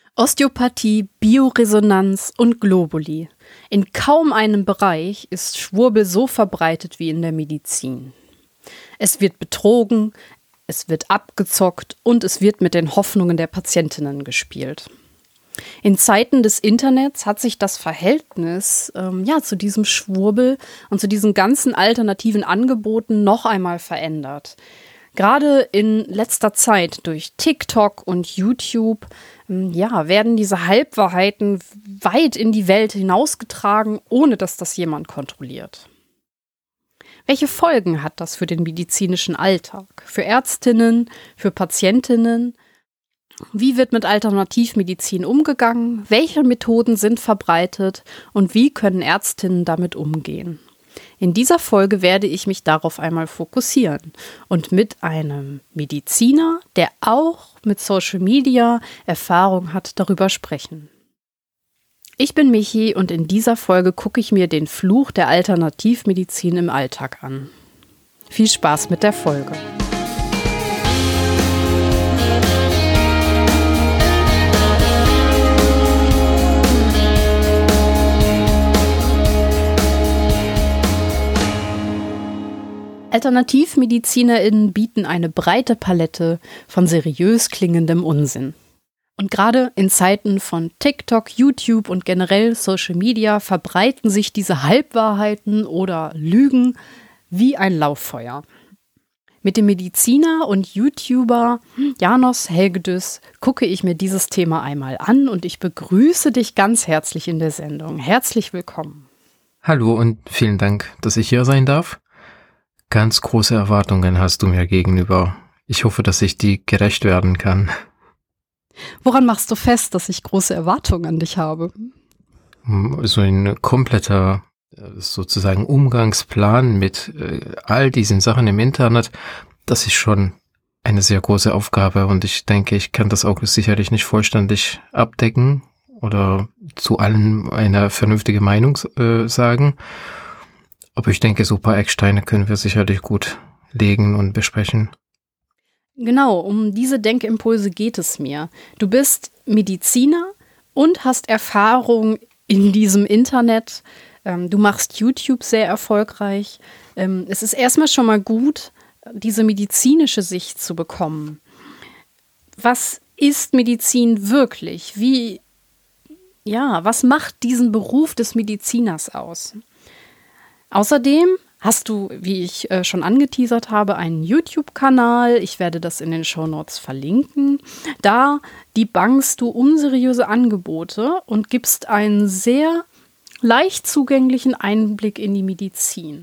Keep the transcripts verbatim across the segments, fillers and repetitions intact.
Osteopathie, Bioresonanz und Globuli. In kaum einem Bereich ist Schwurbel so verbreitet wie in der Medizin. Es wird betrogen, es wird abgezockt und es wird mit den Hoffnungen der Patientinnen gespielt. In Zeiten des Internets hat sich das Verhältnis ähm, ja, zu diesem Schwurbel und zu diesen ganzen alternativen Angeboten noch einmal verändert. Gerade in letzter Zeit durch TikTok und YouTube ähm, ja, werden diese Halbwahrheiten weit in die Welt hinausgetragen, ohne dass das jemand kontrolliert. Welche Folgen hat das für den medizinischen Alltag, für Ärztinnen, für Patientinnen? Wie wird mit Alternativmedizin umgegangen? Welche Methoden sind verbreitet? Und wie können Ärztinnen damit umgehen? In dieser Folge werde ich mich darauf einmal fokussieren und mit einem Mediziner, der auch mit Social Media Erfahrung hat, darüber sprechen. Ich bin Michi und in dieser Folge gucke ich mir den Fluch der Alternativmedizin im Alltag an. Viel Spaß mit der Folge. AlternativmedizinerInnen bieten eine breite Palette von seriös klingendem Unsinn. Und gerade in Zeiten von TikTok, YouTube und generell Social Media verbreiten sich diese Halbwahrheiten oder Lügen wie ein Lauffeuer. Mit dem Mediziner und YouTuber János Hegedüs gucke ich mir dieses Thema einmal an und ich begrüße dich ganz herzlich in der Sendung. Herzlich willkommen. Hallo und vielen Dank, dass ich hier sein darf. Ganz große Erwartungen hast du mir gegenüber. Ich hoffe, dass ich die gerecht werden kann. Woran machst du fest, dass ich große Erwartungen an dich habe? So ein kompletter sozusagen Umgangsplan mit all diesen Sachen im Internet, das ist schon eine sehr große Aufgabe und ich denke, ich kann das auch sicherlich nicht vollständig abdecken oder zu allem eine vernünftige Meinung äh, sagen. Aber ich denke, so ein paar Ecksteine können wir sicherlich gut legen und besprechen. Genau, um diese Denkimpulse geht es mir. Du bist Mediziner und hast Erfahrung in diesem Internet. Du machst YouTube sehr erfolgreich. Es ist erstmal schon mal gut, diese medizinische Sicht zu bekommen. Was ist Medizin wirklich? Wie, ja, was macht diesen Beruf des Mediziners aus? Außerdem hast du, wie ich äh, schon angeteasert habe, einen YouTube-Kanal. Ich werde das in den Shownotes verlinken. Da debunkst du unseriöse Angebote und gibst einen sehr leicht zugänglichen Einblick in die Medizin.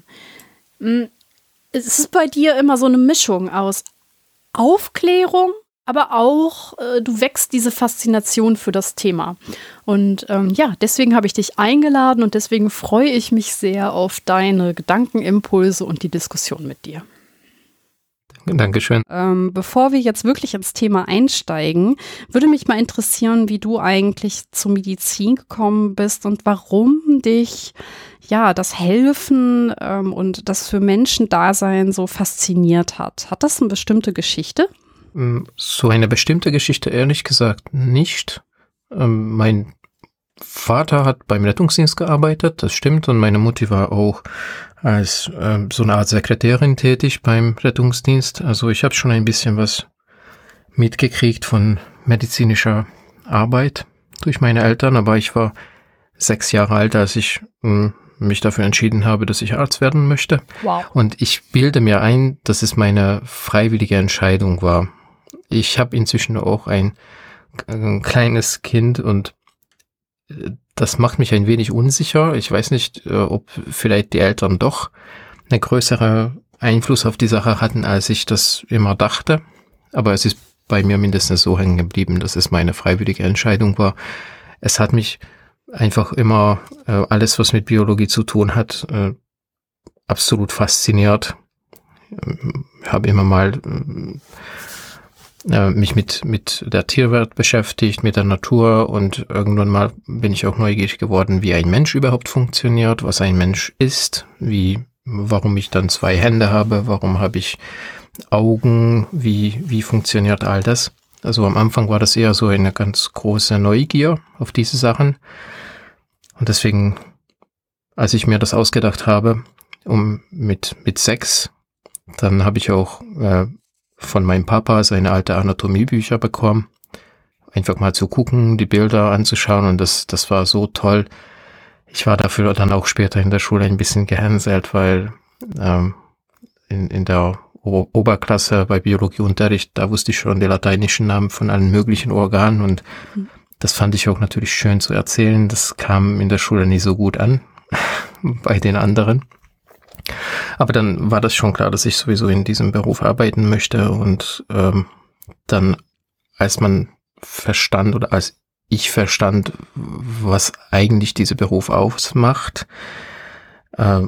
Es ist bei dir immer so eine Mischung aus Aufklärung, aber auch, äh, du wächst diese Faszination für das Thema. Und ähm, ja, deswegen habe ich dich eingeladen und deswegen freue ich mich sehr auf deine Gedankenimpulse und die Diskussion mit dir. Dankeschön. Ähm, bevor wir jetzt wirklich ins Thema einsteigen, würde mich mal interessieren, wie du eigentlich zur Medizin gekommen bist und warum dich ja das Helfen ähm, und das für Menschen Dasein so fasziniert hat. Hat das eine bestimmte Geschichte? So eine bestimmte Geschichte ehrlich gesagt nicht. Ähm, mein Vater hat beim Rettungsdienst gearbeitet, das stimmt, und meine Mutti war auch als ähm, so eine Art Sekretärin tätig beim Rettungsdienst. Also ich habe schon ein bisschen was mitgekriegt von medizinischer Arbeit durch meine Eltern, aber ich war sechs Jahre alt, als ich ähm, mich dafür entschieden habe, dass ich Arzt werden möchte. Wow. Und ich bilde mir ein, dass es meine freiwillige Entscheidung war. Ich habe inzwischen auch ein, ein kleines Kind und das macht mich ein wenig unsicher. Ich weiß nicht, ob vielleicht die Eltern doch eine größere Einfluss auf die Sache hatten, als ich das immer dachte. Aber es ist bei mir mindestens so hängen geblieben, dass es meine freiwillige Entscheidung war. Es hat mich einfach immer äh, alles, was mit Biologie zu tun hat, äh, absolut fasziniert. Ich habe immer mal äh, mich mit mit der Tierwelt beschäftigt, mit der Natur, und irgendwann mal bin ich auch neugierig geworden, wie ein Mensch überhaupt funktioniert, was ein Mensch ist, wie, warum ich dann zwei Hände habe, warum habe ich Augen, wie wie funktioniert all das. Also am Anfang war das eher so eine ganz große Neugier auf diese Sachen. Und deswegen, als ich mir das ausgedacht habe, um mit, mit sechs, dann habe ich auch äh, von meinem Papa seine alte Anatomiebücher bekommen. Einfach mal zu gucken, die Bilder anzuschauen, und das, das war so toll. Ich war dafür dann auch später in der Schule ein bisschen gehänselt, weil ähm, in, in der O- Oberklasse bei Biologieunterricht, da wusste ich schon die lateinischen Namen von allen möglichen Organen, und mhm. das fand ich auch natürlich schön zu erzählen. Das kam in der Schule nicht so gut an bei den anderen. Aber dann war das schon klar, dass ich sowieso in diesem Beruf arbeiten möchte, und ähm, dann, als man verstand oder als ich verstand, was eigentlich dieser Beruf ausmacht, äh,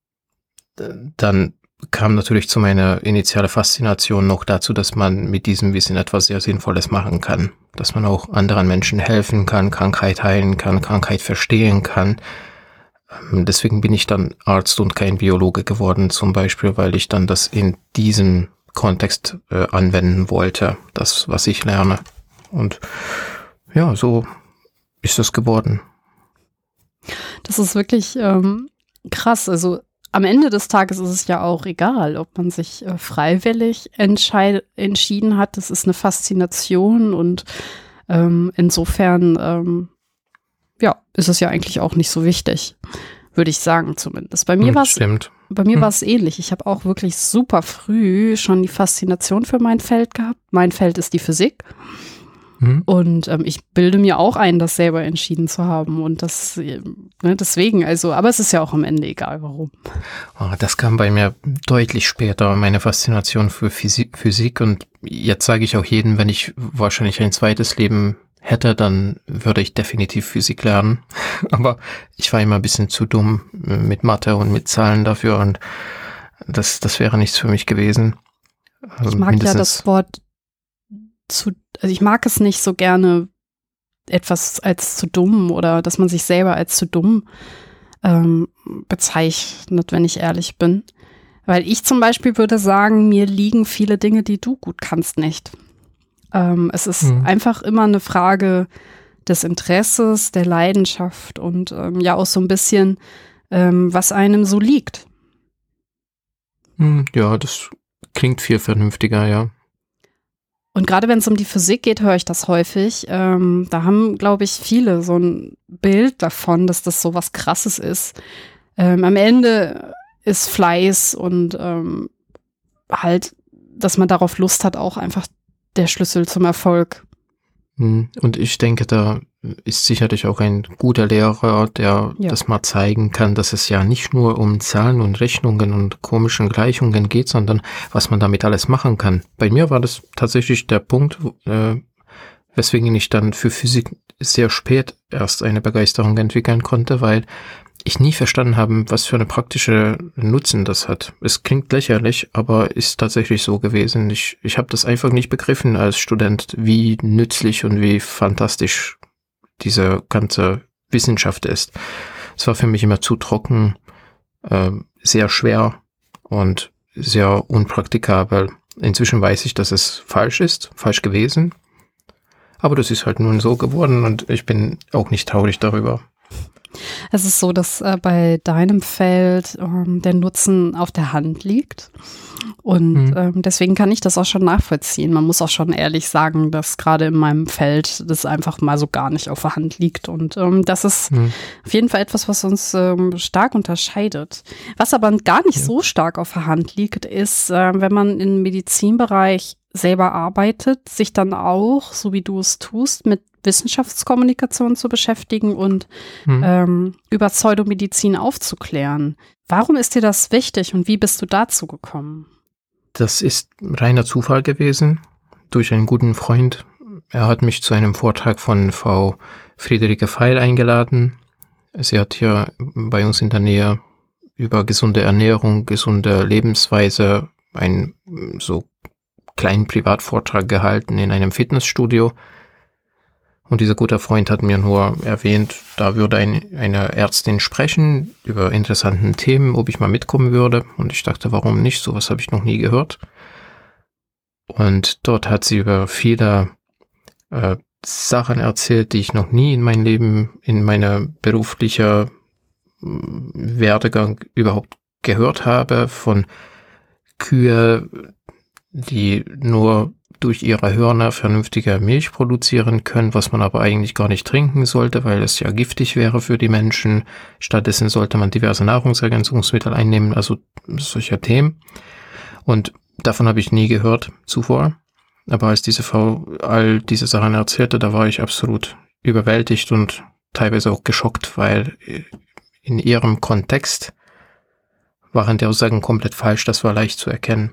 dann kam natürlich zu meiner initialen Faszination noch dazu, dass man mit diesem Wissen etwas sehr Sinnvolles machen kann. Dass man auch anderen Menschen helfen kann, Krankheit heilen kann, Krankheit verstehen kann. Deswegen bin ich dann Arzt und kein Biologe geworden, zum Beispiel, weil ich dann das in diesem Kontext äh, anwenden wollte, das, was ich lerne. Und ja, so ist es geworden. Das ist wirklich ähm, krass. Also am Ende des Tages ist es ja auch egal, ob man sich äh, freiwillig entscheid- entschieden hat. Das ist eine Faszination, und ähm, insofern ähm, ja, ist es ja eigentlich auch nicht so wichtig, würde ich sagen zumindest. Bei mir hm, war es stimmt. Bei mir hm. war es ähnlich. Ich habe auch wirklich super früh schon die Faszination für mein Feld gehabt. Mein Feld ist die Physik. hm. Und ähm, ich bilde mir auch ein, das selber entschieden zu haben. Und das, äh, ne, deswegen, also, aber es ist ja auch am Ende egal, warum. Oh, das kam bei mir deutlich später, meine Faszination für Physik, Physik. Und jetzt sage ich auch jedem, wenn ich wahrscheinlich ein zweites Leben hätte, dann würde ich definitiv Physik lernen. Aber ich war immer ein bisschen zu dumm mit Mathe und mit Zahlen dafür, und das, das wäre nichts für mich gewesen. Ich mag Mindestens ja das Wort zu, also ich mag es nicht so gerne, etwas als zu dumm oder dass man sich selber als zu dumm ähm, bezeichnet, wenn ich ehrlich bin. Weil ich zum Beispiel würde sagen, mir liegen viele Dinge, die du gut kannst, nicht. Ähm, es ist mhm. einfach immer eine Frage des Interesses, der Leidenschaft und ähm, ja auch so ein bisschen, ähm, was einem so liegt. Ja, das klingt viel vernünftiger, ja. Und gerade wenn es um die Physik geht, höre ich das häufig. Ähm, da haben, glaube ich, viele so ein Bild davon, dass das so was Krasses ist. Ähm, am Ende ist Fleiß und ähm, halt, dass man darauf Lust hat, auch einfach der Schlüssel zum Erfolg. Und ich denke, da ist sicherlich auch ein guter Lehrer, der ja. das mal zeigen kann, dass es ja nicht nur um Zahlen und Rechnungen und komischen Gleichungen geht, sondern was man damit alles machen kann. Bei mir war das tatsächlich der Punkt, äh, weswegen ich dann für Physik sehr spät erst eine Begeisterung entwickeln konnte, weil ich nie verstanden habe, was für eine praktische Nutzen das hat. Es klingt lächerlich, aber ist tatsächlich so gewesen. Ich, ich habe das einfach nicht begriffen als Student, wie nützlich und wie fantastisch diese ganze Wissenschaft ist. Es war für mich immer zu trocken, äh, sehr schwer und sehr unpraktikabel. Inzwischen weiß ich, dass es falsch ist, falsch gewesen. Aber das ist halt nun so geworden, und ich bin auch nicht traurig darüber. Es ist so, dass äh, bei deinem Feld ähm, der Nutzen auf der Hand liegt. Und mhm. ähm, deswegen kann ich das auch schon nachvollziehen. Man muss auch schon ehrlich sagen, dass gerade in meinem Feld das einfach mal so gar nicht auf der Hand liegt. Und ähm, das ist mhm. auf jeden Fall etwas, was uns ähm, stark unterscheidet. Was aber gar nicht ja. so stark auf der Hand liegt, ist, äh, wenn man im Medizinbereich selber arbeitet, sich dann auch, so wie du es tust, mit Wissenschaftskommunikation zu beschäftigen und hm. ähm, über Pseudomedizin aufzuklären. Warum ist dir das wichtig und wie bist du dazu gekommen? Das ist reiner Zufall gewesen, durch einen guten Freund. Er hat mich zu einem Vortrag von Frau Friederike Feil eingeladen. Sie hat hier bei uns in der Nähe über gesunde Ernährung, gesunde Lebensweise einen so kleinen Privatvortrag gehalten in einem Fitnessstudio. Und dieser gute Freund hat mir nur erwähnt, da würde ein, eine Ärztin sprechen über interessanten Themen, ob ich mal mitkommen würde. Und ich dachte, warum nicht? Sowas habe ich noch nie gehört. Und dort hat sie über viele äh, Sachen erzählt, die ich noch nie in meinem Leben, in meiner beruflicher Werdegang überhaupt gehört habe, von Kühe, die nur durch ihre Hörner vernünftige Milch produzieren können, was man aber eigentlich gar nicht trinken sollte, weil es ja giftig wäre für die Menschen. Stattdessen sollte man diverse Nahrungsergänzungsmittel einnehmen, also solcher Themen. Und davon habe ich nie gehört zuvor. Aber als diese Frau all diese Sachen erzählte, da war ich absolut überwältigt und teilweise auch geschockt, weil in ihrem Kontext waren die Aussagen komplett falsch, das war leicht zu erkennen.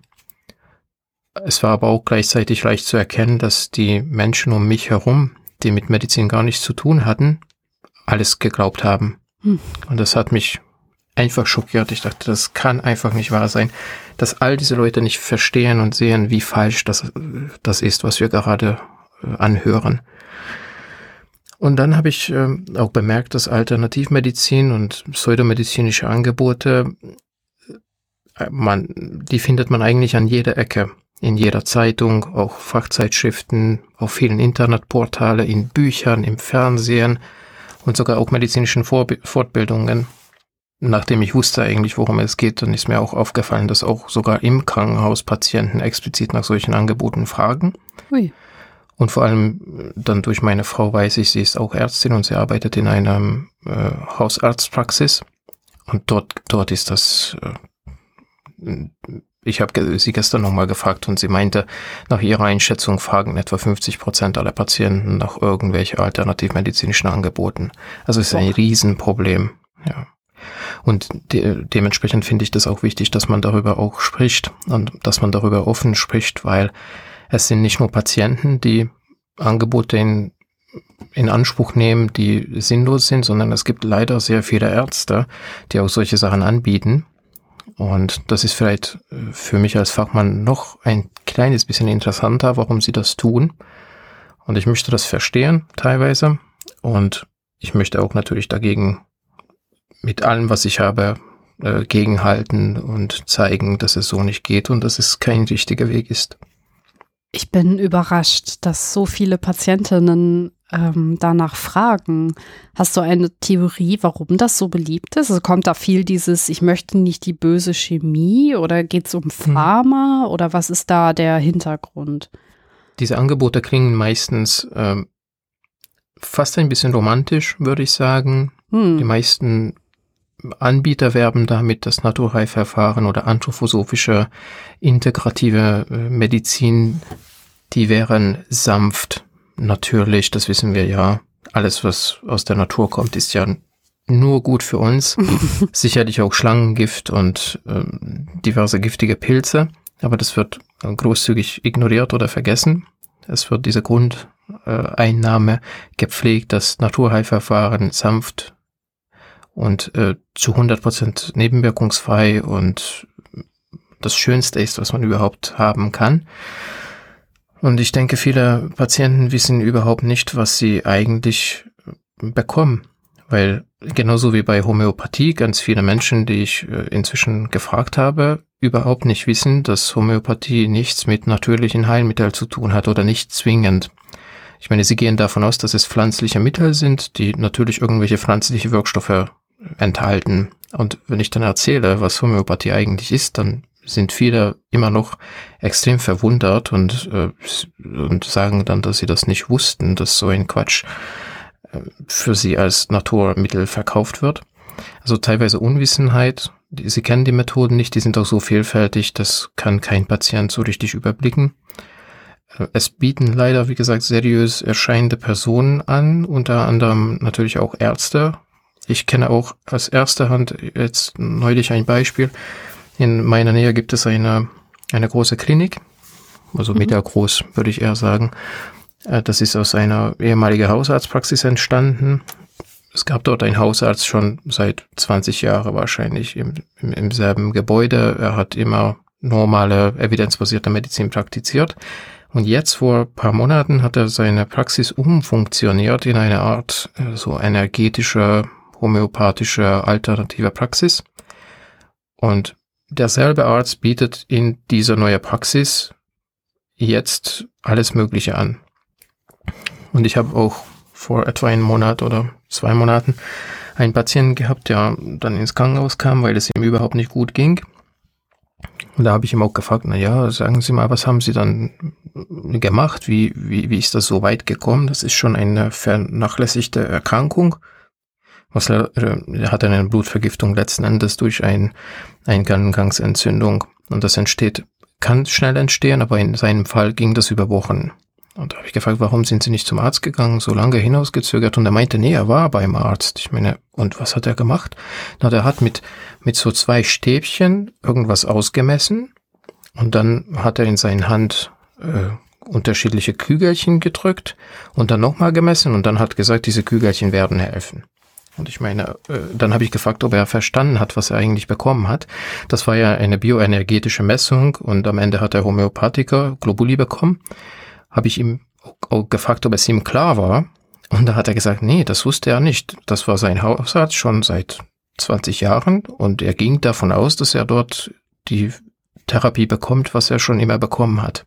Es war aber auch gleichzeitig leicht zu erkennen, dass die Menschen um mich herum, die mit Medizin gar nichts zu tun hatten, alles geglaubt haben. Hm. Und das hat mich einfach schockiert. Ich dachte, das kann einfach nicht wahr sein, dass all diese Leute nicht verstehen und sehen, wie falsch das, das ist, was wir gerade äh, anhören. Und dann habe ich äh, auch bemerkt, dass Alternativmedizin und pseudomedizinische Angebote, man, die findet man eigentlich an jeder Ecke. In jeder Zeitung, auch Fachzeitschriften, auf vielen Internetportale, in Büchern, im Fernsehen und sogar auch medizinischen Vorb- Fortbildungen. Nachdem ich wusste eigentlich, worum es geht, dann ist mir auch aufgefallen, dass auch sogar im Krankenhaus Patienten explizit nach solchen Angeboten fragen. Ui. Und vor allem dann durch meine Frau weiß ich, sie ist auch Ärztin und sie arbeitet in einer äh, Hausarztpraxis. Und dort, dort ist das... Äh, Ich habe sie gestern nochmal gefragt und sie meinte, nach ihrer Einschätzung fragen etwa fünfzig Prozent aller Patienten nach irgendwelchen alternativmedizinischen Angeboten. Also es ist ein Riesenproblem. Ja. Und de- dementsprechend finde ich das auch wichtig, dass man darüber auch spricht und dass man darüber offen spricht, weil es sind nicht nur Patienten, die Angebote in, in Anspruch nehmen, die sinnlos sind, sondern es gibt leider sehr viele Ärzte, die auch solche Sachen anbieten. Und das ist vielleicht für mich als Fachmann noch ein kleines bisschen interessanter, warum sie das tun. Und ich möchte das verstehen teilweise. Und ich möchte auch natürlich dagegen mit allem, was ich habe, äh, gegenhalten und zeigen, dass es so nicht geht und dass es kein richtiger Weg ist. Ich bin überrascht, dass so viele Patientinnen ähm, danach fragen. Hast du eine Theorie, warum das so beliebt ist? Also kommt da viel dieses, ich möchte nicht die böse Chemie oder geht es um Pharma hm. oder was ist da der Hintergrund? Diese Angebote klingen meistens ähm, fast ein bisschen romantisch, würde ich sagen. Hm. Die meisten Anbieter werben damit, dass Naturheilverfahren oder anthroposophische integrative äh, Medizin, die wären sanft, natürlich, das wissen wir ja. Alles, was aus der Natur kommt, ist ja nur gut für uns. Sicherlich auch Schlangengift und äh, diverse giftige Pilze, aber das wird äh, großzügig ignoriert oder vergessen. Es wird diese Grundeinnahme äh, gepflegt, dass Naturheilverfahren sanft und äh, zu hundert Prozent nebenwirkungsfrei und das Schönste ist, was man überhaupt haben kann. Und ich denke, viele Patienten wissen überhaupt nicht, was sie eigentlich bekommen, weil genauso wie bei Homöopathie ganz viele Menschen, die ich äh, inzwischen gefragt habe, überhaupt nicht wissen, dass Homöopathie nichts mit natürlichen Heilmitteln zu tun hat oder nicht zwingend. Ich meine, sie gehen davon aus, dass es pflanzliche Mittel sind, die natürlich irgendwelche pflanzliche Wirkstoffe enthalten. Und wenn ich dann erzähle, was Homöopathie eigentlich ist, dann sind viele immer noch extrem verwundert und, äh, und sagen dann, dass sie das nicht wussten, dass so ein Quatsch äh, für sie als Naturmittel verkauft wird. Also teilweise Unwissenheit. Die, sie kennen die Methoden nicht, die sind auch so vielfältig, das kann kein Patient so richtig überblicken. Es bieten leider, wie gesagt, seriös erscheinende Personen an, unter anderem natürlich auch Ärzte. Ich kenne auch aus erster Hand jetzt neulich ein Beispiel. In meiner Nähe gibt es eine, eine große Klinik, also mhm. mittelgroß, würde ich eher sagen. Das ist aus einer ehemaligen Hausarztpraxis entstanden. Es gab dort einen Hausarzt schon seit zwanzig Jahren wahrscheinlich im, im, im selben Gebäude. Er hat immer normale, evidenzbasierte Medizin praktiziert. Und jetzt vor ein paar Monaten hat er seine Praxis umfunktioniert in eine Art so energetische, homöopathische, alternative Praxis. Und derselbe Arzt bietet in dieser neuen Praxis jetzt alles Mögliche an. Und ich habe auch vor etwa einem Monat oder zwei Monaten einen Patienten gehabt, der dann ins Krankenhaus kam, weil es ihm überhaupt nicht gut ging. Und da habe ich ihm auch gefragt, na ja, sagen Sie mal, was haben Sie dann gemacht? Wie, wie, wie ist das so weit gekommen? Das ist schon eine vernachlässigte Erkrankung. Was, er hat eine Blutvergiftung letzten Endes durch ein, eine Gangangsentzündung. Und das entsteht, kann schnell entstehen, aber in seinem Fall ging das über Wochen. Und da habe ich gefragt, warum sind Sie nicht zum Arzt gegangen, so lange hinausgezögert? Und er meinte, nee, er war beim Arzt. Ich meine, und was hat er gemacht? Na, der hat mit, mit so zwei Stäbchen irgendwas ausgemessen und dann hat er in seine Hand äh, unterschiedliche Kügelchen gedrückt und dann nochmal gemessen und dann hat gesagt, diese Kügelchen werden helfen. Und ich meine, äh, dann habe ich gefragt, ob er verstanden hat, was er eigentlich bekommen hat. Das war ja eine bioenergetische Messung und am Ende hat er Homöopathika, Globuli bekommen. Habe ich ihm auch gefragt, ob es ihm klar war. Und da hat er gesagt, nee, das wusste er nicht. Das war sein Hausarzt schon seit zwanzig Jahren und er ging davon aus, dass er dort die Therapie bekommt, was er schon immer bekommen hat.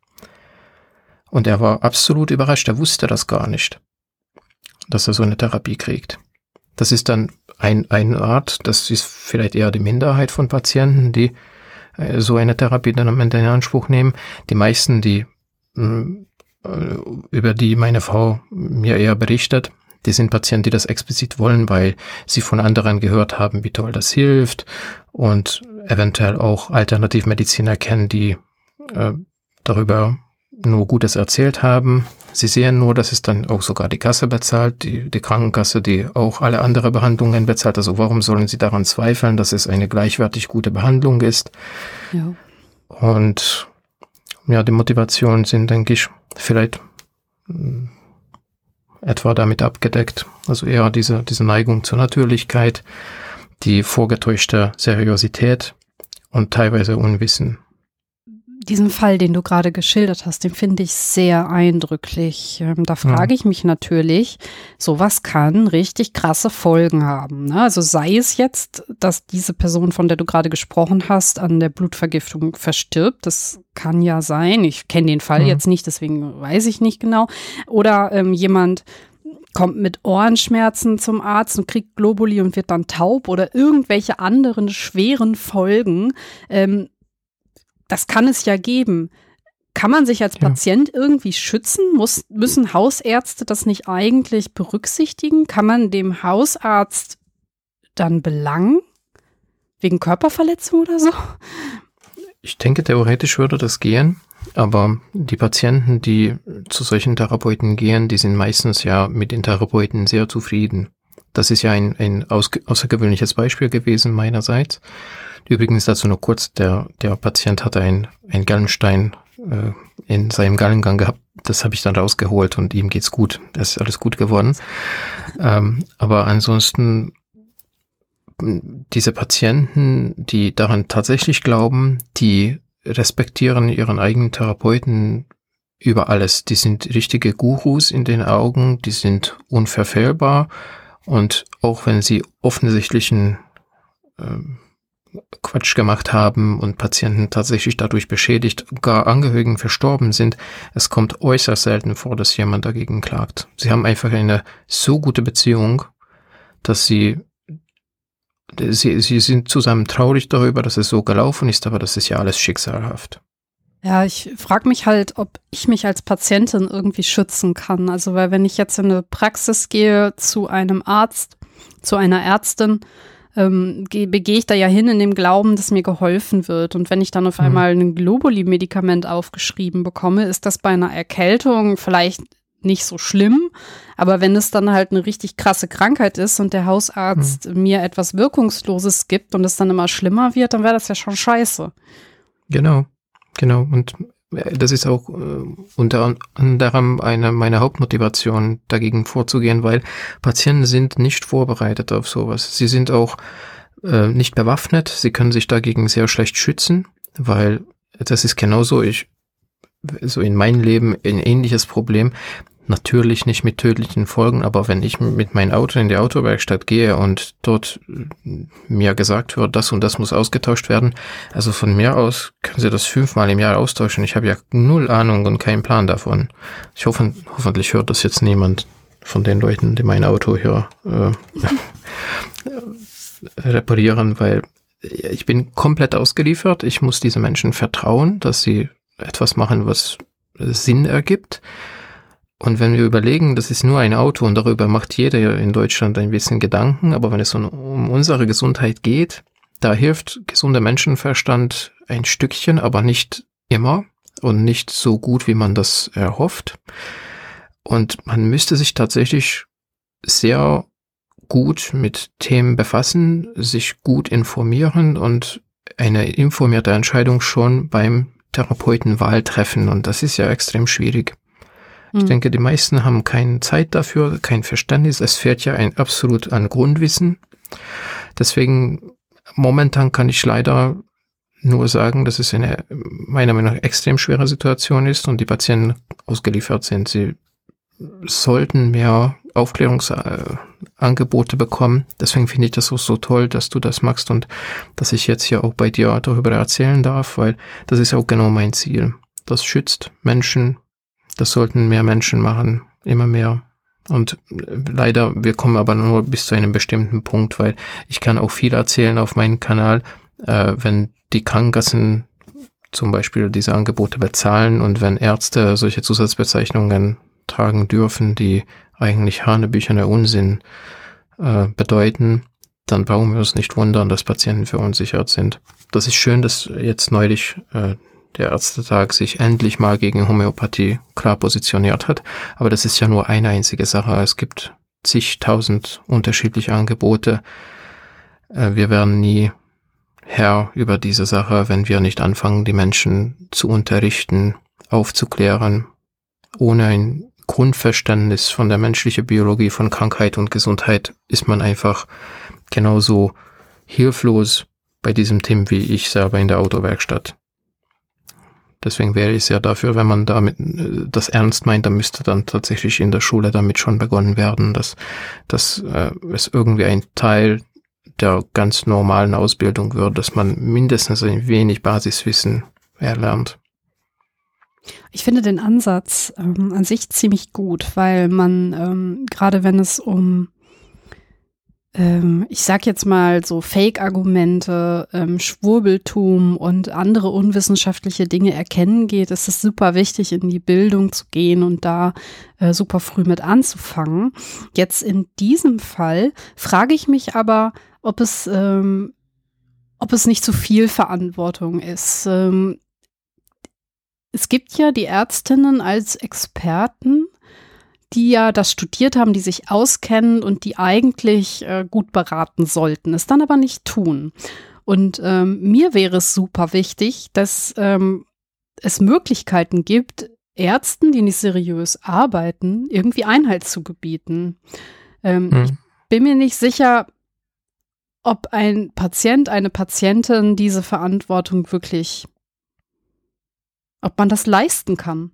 Und er war absolut überrascht, er wusste das gar nicht, dass er so eine Therapie kriegt. Das ist dann ein, eine Art, das ist vielleicht eher die Minderheit von Patienten, die äh, so eine Therapie dann am Ende in Anspruch nehmen. Die meisten, die mh, über die meine Frau mir eher berichtet, die sind Patienten, die das explizit wollen, weil sie von anderen gehört haben, wie toll das hilft und eventuell auch Alternativmediziner kennen, die äh, darüber nur Gutes erzählt haben. Sie sehen nur, dass es dann auch sogar die Kasse bezahlt, die, die Krankenkasse, die auch alle andere Behandlungen bezahlt. Also warum sollen sie daran zweifeln, dass es eine gleichwertig gute Behandlung ist? Ja. Und ja, die Motivationen sind, denke ich, vielleicht mh, etwa damit abgedeckt. Also eher diese, diese Neigung zur Natürlichkeit, die vorgetäuschte Seriosität und teilweise Unwissen. Diesen Fall, den du gerade geschildert hast, den finde ich sehr eindrücklich. Da frage ich mich natürlich, sowas kann richtig krasse Folgen haben. Also sei es jetzt, dass diese Person, von der du gerade gesprochen hast, an der Blutvergiftung verstirbt. Das kann ja sein. Ich kenne den Fall mhm. jetzt nicht, deswegen weiß ich nicht genau. Oder ähm, jemand kommt mit Ohrenschmerzen zum Arzt und kriegt Globuli und wird dann taub oder irgendwelche anderen schweren Folgen. Ähm, Das kann es ja geben. Kann man sich als Patient ja. irgendwie schützen? Muss, müssen Hausärzte das nicht eigentlich berücksichtigen? Kann man dem Hausarzt dann belangen? Wegen Körperverletzung oder so? Ich denke, theoretisch würde das gehen. Aber die Patienten, die zu solchen Therapeuten gehen, die sind meistens ja mit den Therapeuten sehr zufrieden. Das ist ja ein, ein außergewöhnliches Beispiel gewesen meinerseits. Übrigens dazu noch kurz, der, der Patient hatte ein, ein Gallenstein äh, in seinem Gallengang gehabt. Das habe ich dann rausgeholt und ihm geht's gut. Das ist alles gut geworden. Ähm, aber ansonsten, diese Patienten, die daran tatsächlich glauben, die respektieren ihren eigenen Therapeuten über alles. Die sind richtige Gurus in den Augen, die sind unverfehlbar und auch wenn sie offensichtlichen ähm, Quatsch gemacht haben und Patienten tatsächlich dadurch beschädigt, gar Angehörigen verstorben sind, es kommt äußerst selten vor, dass jemand dagegen klagt. Sie haben einfach eine so gute Beziehung, dass sie, sie, sie sind zusammen traurig darüber, dass es so gelaufen ist, aber das ist ja alles schicksalhaft. Ja, ich frage mich halt, ob ich mich als Patientin irgendwie schützen kann. Also, weil wenn ich jetzt in eine Praxis gehe zu einem Arzt, zu einer Ärztin, Ähm, begehe ich da ja hin in dem Glauben, dass mir geholfen wird. Und wenn ich dann auf mhm. einmal ein Globuli-Medikament aufgeschrieben bekomme, ist das bei einer Erkältung vielleicht nicht so schlimm. Aber wenn es dann halt eine richtig krasse Krankheit ist und der Hausarzt mhm. mir etwas Wirkungsloses gibt und es dann immer schlimmer wird, dann wäre das ja schon scheiße. Genau, genau. Und das ist auch äh, unter anderem eine meiner Hauptmotivationen, dagegen vorzugehen, weil Patienten sind nicht vorbereitet auf sowas. Sie sind auch äh, nicht bewaffnet, sie können sich dagegen sehr schlecht schützen, weil das ist genauso, ich so in meinem Leben ein ähnliches Problem. natürlich nicht mit tödlichen Folgen, aber wenn ich mit meinem Auto in die Autowerkstatt gehe und dort mir gesagt wird, das und das muss ausgetauscht werden, also von mir aus können Sie das fünfmal im Jahr austauschen. Ich habe ja null Ahnung und keinen Plan davon. Ich hoffe, hoffentlich hört das jetzt niemand von den Leuten, die mein Auto hier äh, reparieren, weil ich bin komplett ausgeliefert. Ich muss diesen Menschen vertrauen, dass sie etwas machen, was Sinn ergibt. Und wenn wir überlegen, das ist nur ein Auto und darüber macht jeder in Deutschland ein bisschen Gedanken, aber wenn es um, um unsere Gesundheit geht, da hilft gesunder Menschenverstand ein Stückchen, aber nicht immer und nicht so gut, wie man das erhofft. Und man müsste sich tatsächlich sehr gut mit Themen befassen, sich gut informieren und eine informierte Entscheidung schon beim Therapeutenwahl treffen. Und das ist ja extrem schwierig. Ich denke, die meisten haben keine Zeit dafür, kein Verständnis. Es fehlt ja ein absolut an Grundwissen. Deswegen, momentan kann ich leider nur sagen, dass es eine meiner Meinung nach extrem schwere Situation ist und die Patienten ausgeliefert sind. Sie sollten mehr Aufklärungsangebote bekommen. Deswegen finde ich das auch so toll, dass du das machst und dass ich jetzt hier auch bei dir darüber erzählen darf, weil das ist auch genau mein Ziel. Das schützt Menschen. Das sollten mehr Menschen machen, immer mehr. Und leider, wir kommen aber nur bis zu einem bestimmten Punkt, weil ich kann auch viel erzählen auf meinem Kanal, äh, wenn die Krankenkassen zum Beispiel diese Angebote bezahlen und wenn Ärzte solche Zusatzbezeichnungen tragen dürfen, die eigentlich hanebücherner Unsinn äh, bedeuten, dann brauchen wir uns nicht wundern, dass Patienten verunsichert sind. Das ist schön, dass jetzt neulich äh, der Ärztetag sich endlich mal gegen Homöopathie klar positioniert hat. Aber das ist ja nur eine einzige Sache. Es gibt zigtausend unterschiedliche Angebote. Wir werden nie Herr über diese Sache, wenn wir nicht anfangen, die Menschen zu unterrichten, aufzuklären. Ohne ein Grundverständnis von der menschlichen Biologie, von Krankheit und Gesundheit ist man einfach genauso hilflos bei diesem Thema wie ich selber in der Autowerkstatt. Deswegen wäre ich sehr dafür, wenn man damit das ernst meint, dann müsste dann tatsächlich in der Schule damit schon begonnen werden, dass, dass äh, es irgendwie ein Teil der ganz normalen Ausbildung wird, dass man mindestens ein wenig Basiswissen erlernt. Ich finde den Ansatz ähm, an sich ziemlich gut, weil man ähm, gerade wenn es um ich sag jetzt mal so Fake-Argumente, ähm, Schwurbeltum und andere unwissenschaftliche Dinge erkennen geht, ist es super wichtig, in die Bildung zu gehen und da äh, super früh mit anzufangen. Jetzt in diesem Fall frage ich mich aber, ob es, ähm, ob es nicht zu viel Verantwortung ist. Ähm, es gibt ja die Ärztinnen als Experten, die ja das studiert haben, die sich auskennen und die eigentlich äh, gut beraten sollten, es dann aber nicht tun. Und ähm, mir wäre es super wichtig, dass ähm, es Möglichkeiten gibt, Ärzten, die nicht seriös arbeiten, irgendwie Einhalt zu gebieten. Ähm, hm. Ich bin mir nicht sicher, ob ein Patient, eine Patientin diese Verantwortung wirklich, ob man das leisten kann.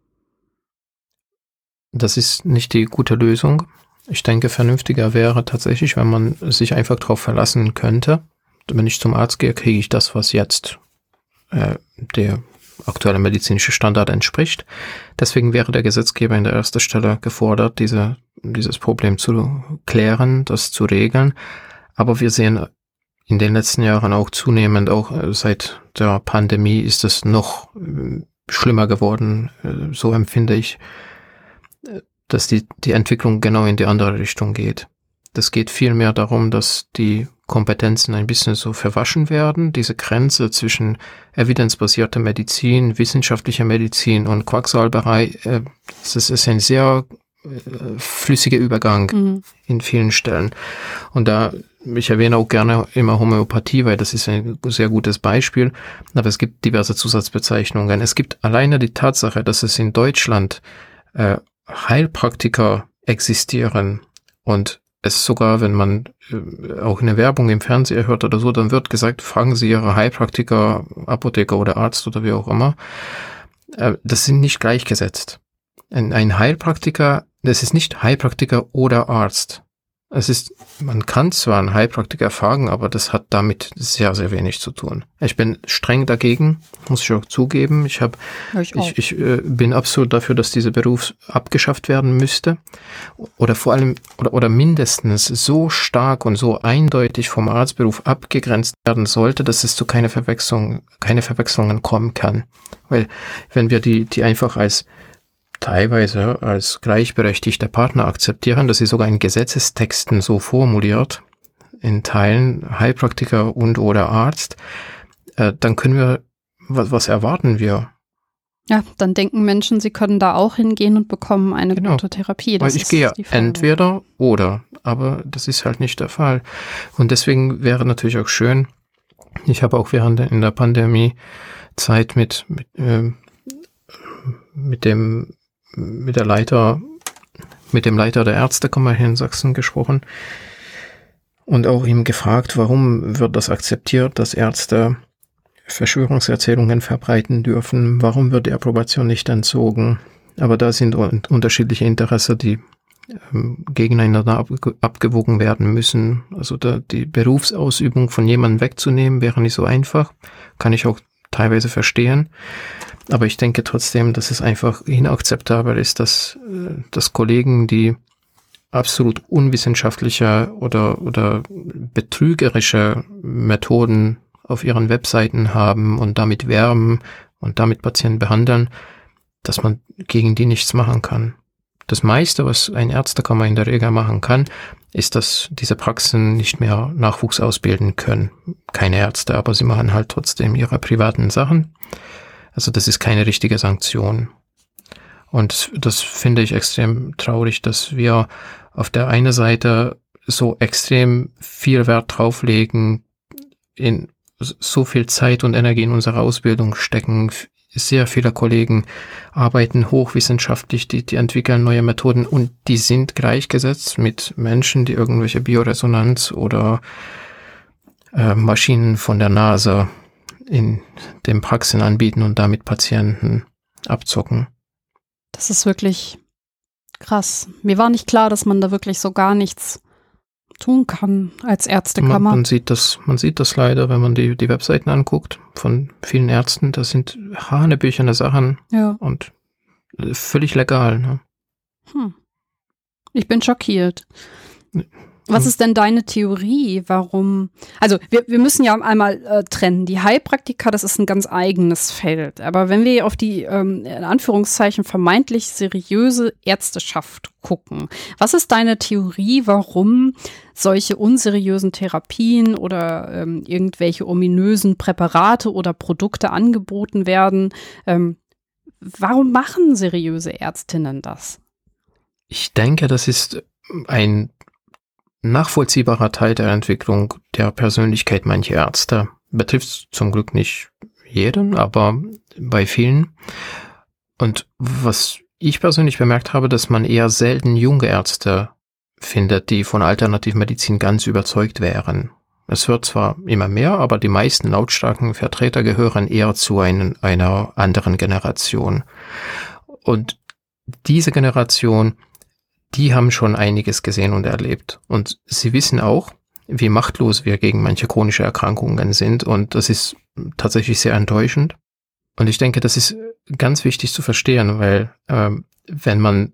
Das ist nicht die gute Lösung. Ich denke, vernünftiger wäre tatsächlich, wenn man sich einfach darauf verlassen könnte. Wenn ich zum Arzt gehe, kriege ich das, was jetzt äh, der aktuelle medizinische Standard entspricht. Deswegen wäre der Gesetzgeber in der ersten Stelle gefordert, diese, dieses Problem zu klären, das zu regeln. Aber wir sehen in den letzten Jahren auch zunehmend, auch seit der Pandemie ist es noch schlimmer geworden, so empfinde ich, dass die, die Entwicklung genau in die andere Richtung geht. Das geht vielmehr darum, dass die Kompetenzen ein bisschen so verwaschen werden. Diese Grenze zwischen evidenzbasierter Medizin, wissenschaftlicher Medizin und Quacksalberei, äh, das ist ein sehr äh, flüssiger Übergang mhm. in vielen Stellen. Und da, ich erwähne auch gerne immer Homöopathie, weil das ist ein sehr gutes Beispiel. Aber es gibt diverse Zusatzbezeichnungen. Es gibt alleine die Tatsache, dass es in Deutschland äh, Heilpraktiker existieren und es sogar, wenn man äh, auch eine Werbung im Fernsehen hört oder so, dann wird gesagt, fragen Sie Ihre Heilpraktiker, Apotheker oder Arzt oder wie auch immer. Äh, das sind nicht gleichgesetzt. Ein, ein Heilpraktiker, das ist nicht Heilpraktiker oder Arzt. Es ist, man kann zwar einen Heilpraktiker fragen, aber das hat damit sehr, sehr wenig zu tun. Ich bin streng dagegen, muss ich auch zugeben. Ich habe, ich, ich, ich äh, bin absolut dafür, dass dieser Beruf abgeschafft werden müsste oder vor allem oder, oder mindestens so stark und so eindeutig vom Arztberuf abgegrenzt werden sollte, dass es zu keine Verwechslung, keine Verwechslungen kommen kann. Weil wenn wir die, die einfach als teilweise als gleichberechtigter Partner akzeptieren, dass sie sogar in Gesetzestexten so formuliert, in Teilen Heilpraktiker und oder Arzt, äh, dann können wir, was, was erwarten wir? Ja, dann denken Menschen, sie können da auch hingehen und bekommen eine genau. gute Therapie. Das Weil ich gehe entweder oder, aber das ist halt nicht der Fall. Und deswegen wäre natürlich auch schön, ich habe auch während der, in der Pandemie Zeit mit, mit, äh, mit dem mit der Leiter, mit dem Leiter der Ärztekammer hier in Sachsen gesprochen und auch ihm gefragt, warum wird das akzeptiert, dass Ärzte Verschwörungserzählungen verbreiten dürfen, warum wird die Approbation nicht entzogen, aber da sind unterschiedliche Interessen, die ähm, gegeneinander abge- abgewogen werden müssen, also da, die Berufsausübung von jemandem wegzunehmen, wäre nicht so einfach, kann ich auch teilweise verstehen. Aber ich denke trotzdem, dass es einfach inakzeptabel ist, dass, dass Kollegen, die absolut unwissenschaftliche oder, oder betrügerische Methoden auf ihren Webseiten haben und damit werben und damit Patienten behandeln, dass man gegen die nichts machen kann. Das meiste, was ein Ärztekammer in der Regel machen kann, ist, dass diese Praxen nicht mehr Nachwuchs ausbilden können. Keine Ärzte, aber sie machen halt trotzdem ihre privaten Sachen. Also das ist keine richtige Sanktion. Und das finde ich extrem traurig, dass wir auf der einen Seite so extrem viel Wert drauflegen, in so viel Zeit und Energie in unsere Ausbildung stecken. Sehr viele Kollegen arbeiten hochwissenschaftlich, die, die entwickeln neue Methoden und die sind gleichgesetzt mit Menschen, die irgendwelche Bioresonanz oder äh, Maschinen von der NASA in den Praxen anbieten und damit Patienten abzocken. Das ist wirklich krass. Mir war nicht klar, dass man da wirklich so gar nichts tun kann als Ärztekammer. Man, man sieht das, man sieht das leider, wenn man die, die Webseiten anguckt von vielen Ärzten. Das sind hanebücherne Sachen ja. und völlig legal. Ne? Hm. Ich bin schockiert. Was ist denn deine Theorie? Warum? Also wir, wir müssen ja einmal äh, trennen. Die Heilpraktiker, das ist ein ganz eigenes Feld. Aber wenn wir auf die ähm, in Anführungszeichen vermeintlich seriöse Ärzteschaft gucken, was ist deine Theorie, warum solche unseriösen Therapien oder ähm, irgendwelche ominösen Präparate oder Produkte angeboten werden? Ähm, warum machen seriöse Ärztinnen das? Ich denke, das ist ein nachvollziehbarer Teil der Entwicklung der Persönlichkeit mancher Ärzte. Betrifft zum Glück nicht jeden, aber bei vielen. Und was ich persönlich bemerkt habe, dass man eher selten junge Ärzte findet, die von Alternativmedizin ganz überzeugt wären. Es wird zwar immer mehr, aber die meisten lautstarken Vertreter gehören eher zu ein, einer anderen Generation. Und diese Generation, die haben schon einiges gesehen und erlebt. Und sie wissen auch, wie machtlos wir gegen manche chronische Erkrankungen sind. Und das ist tatsächlich sehr enttäuschend. Und ich denke, das ist ganz wichtig zu verstehen, weil äh, wenn man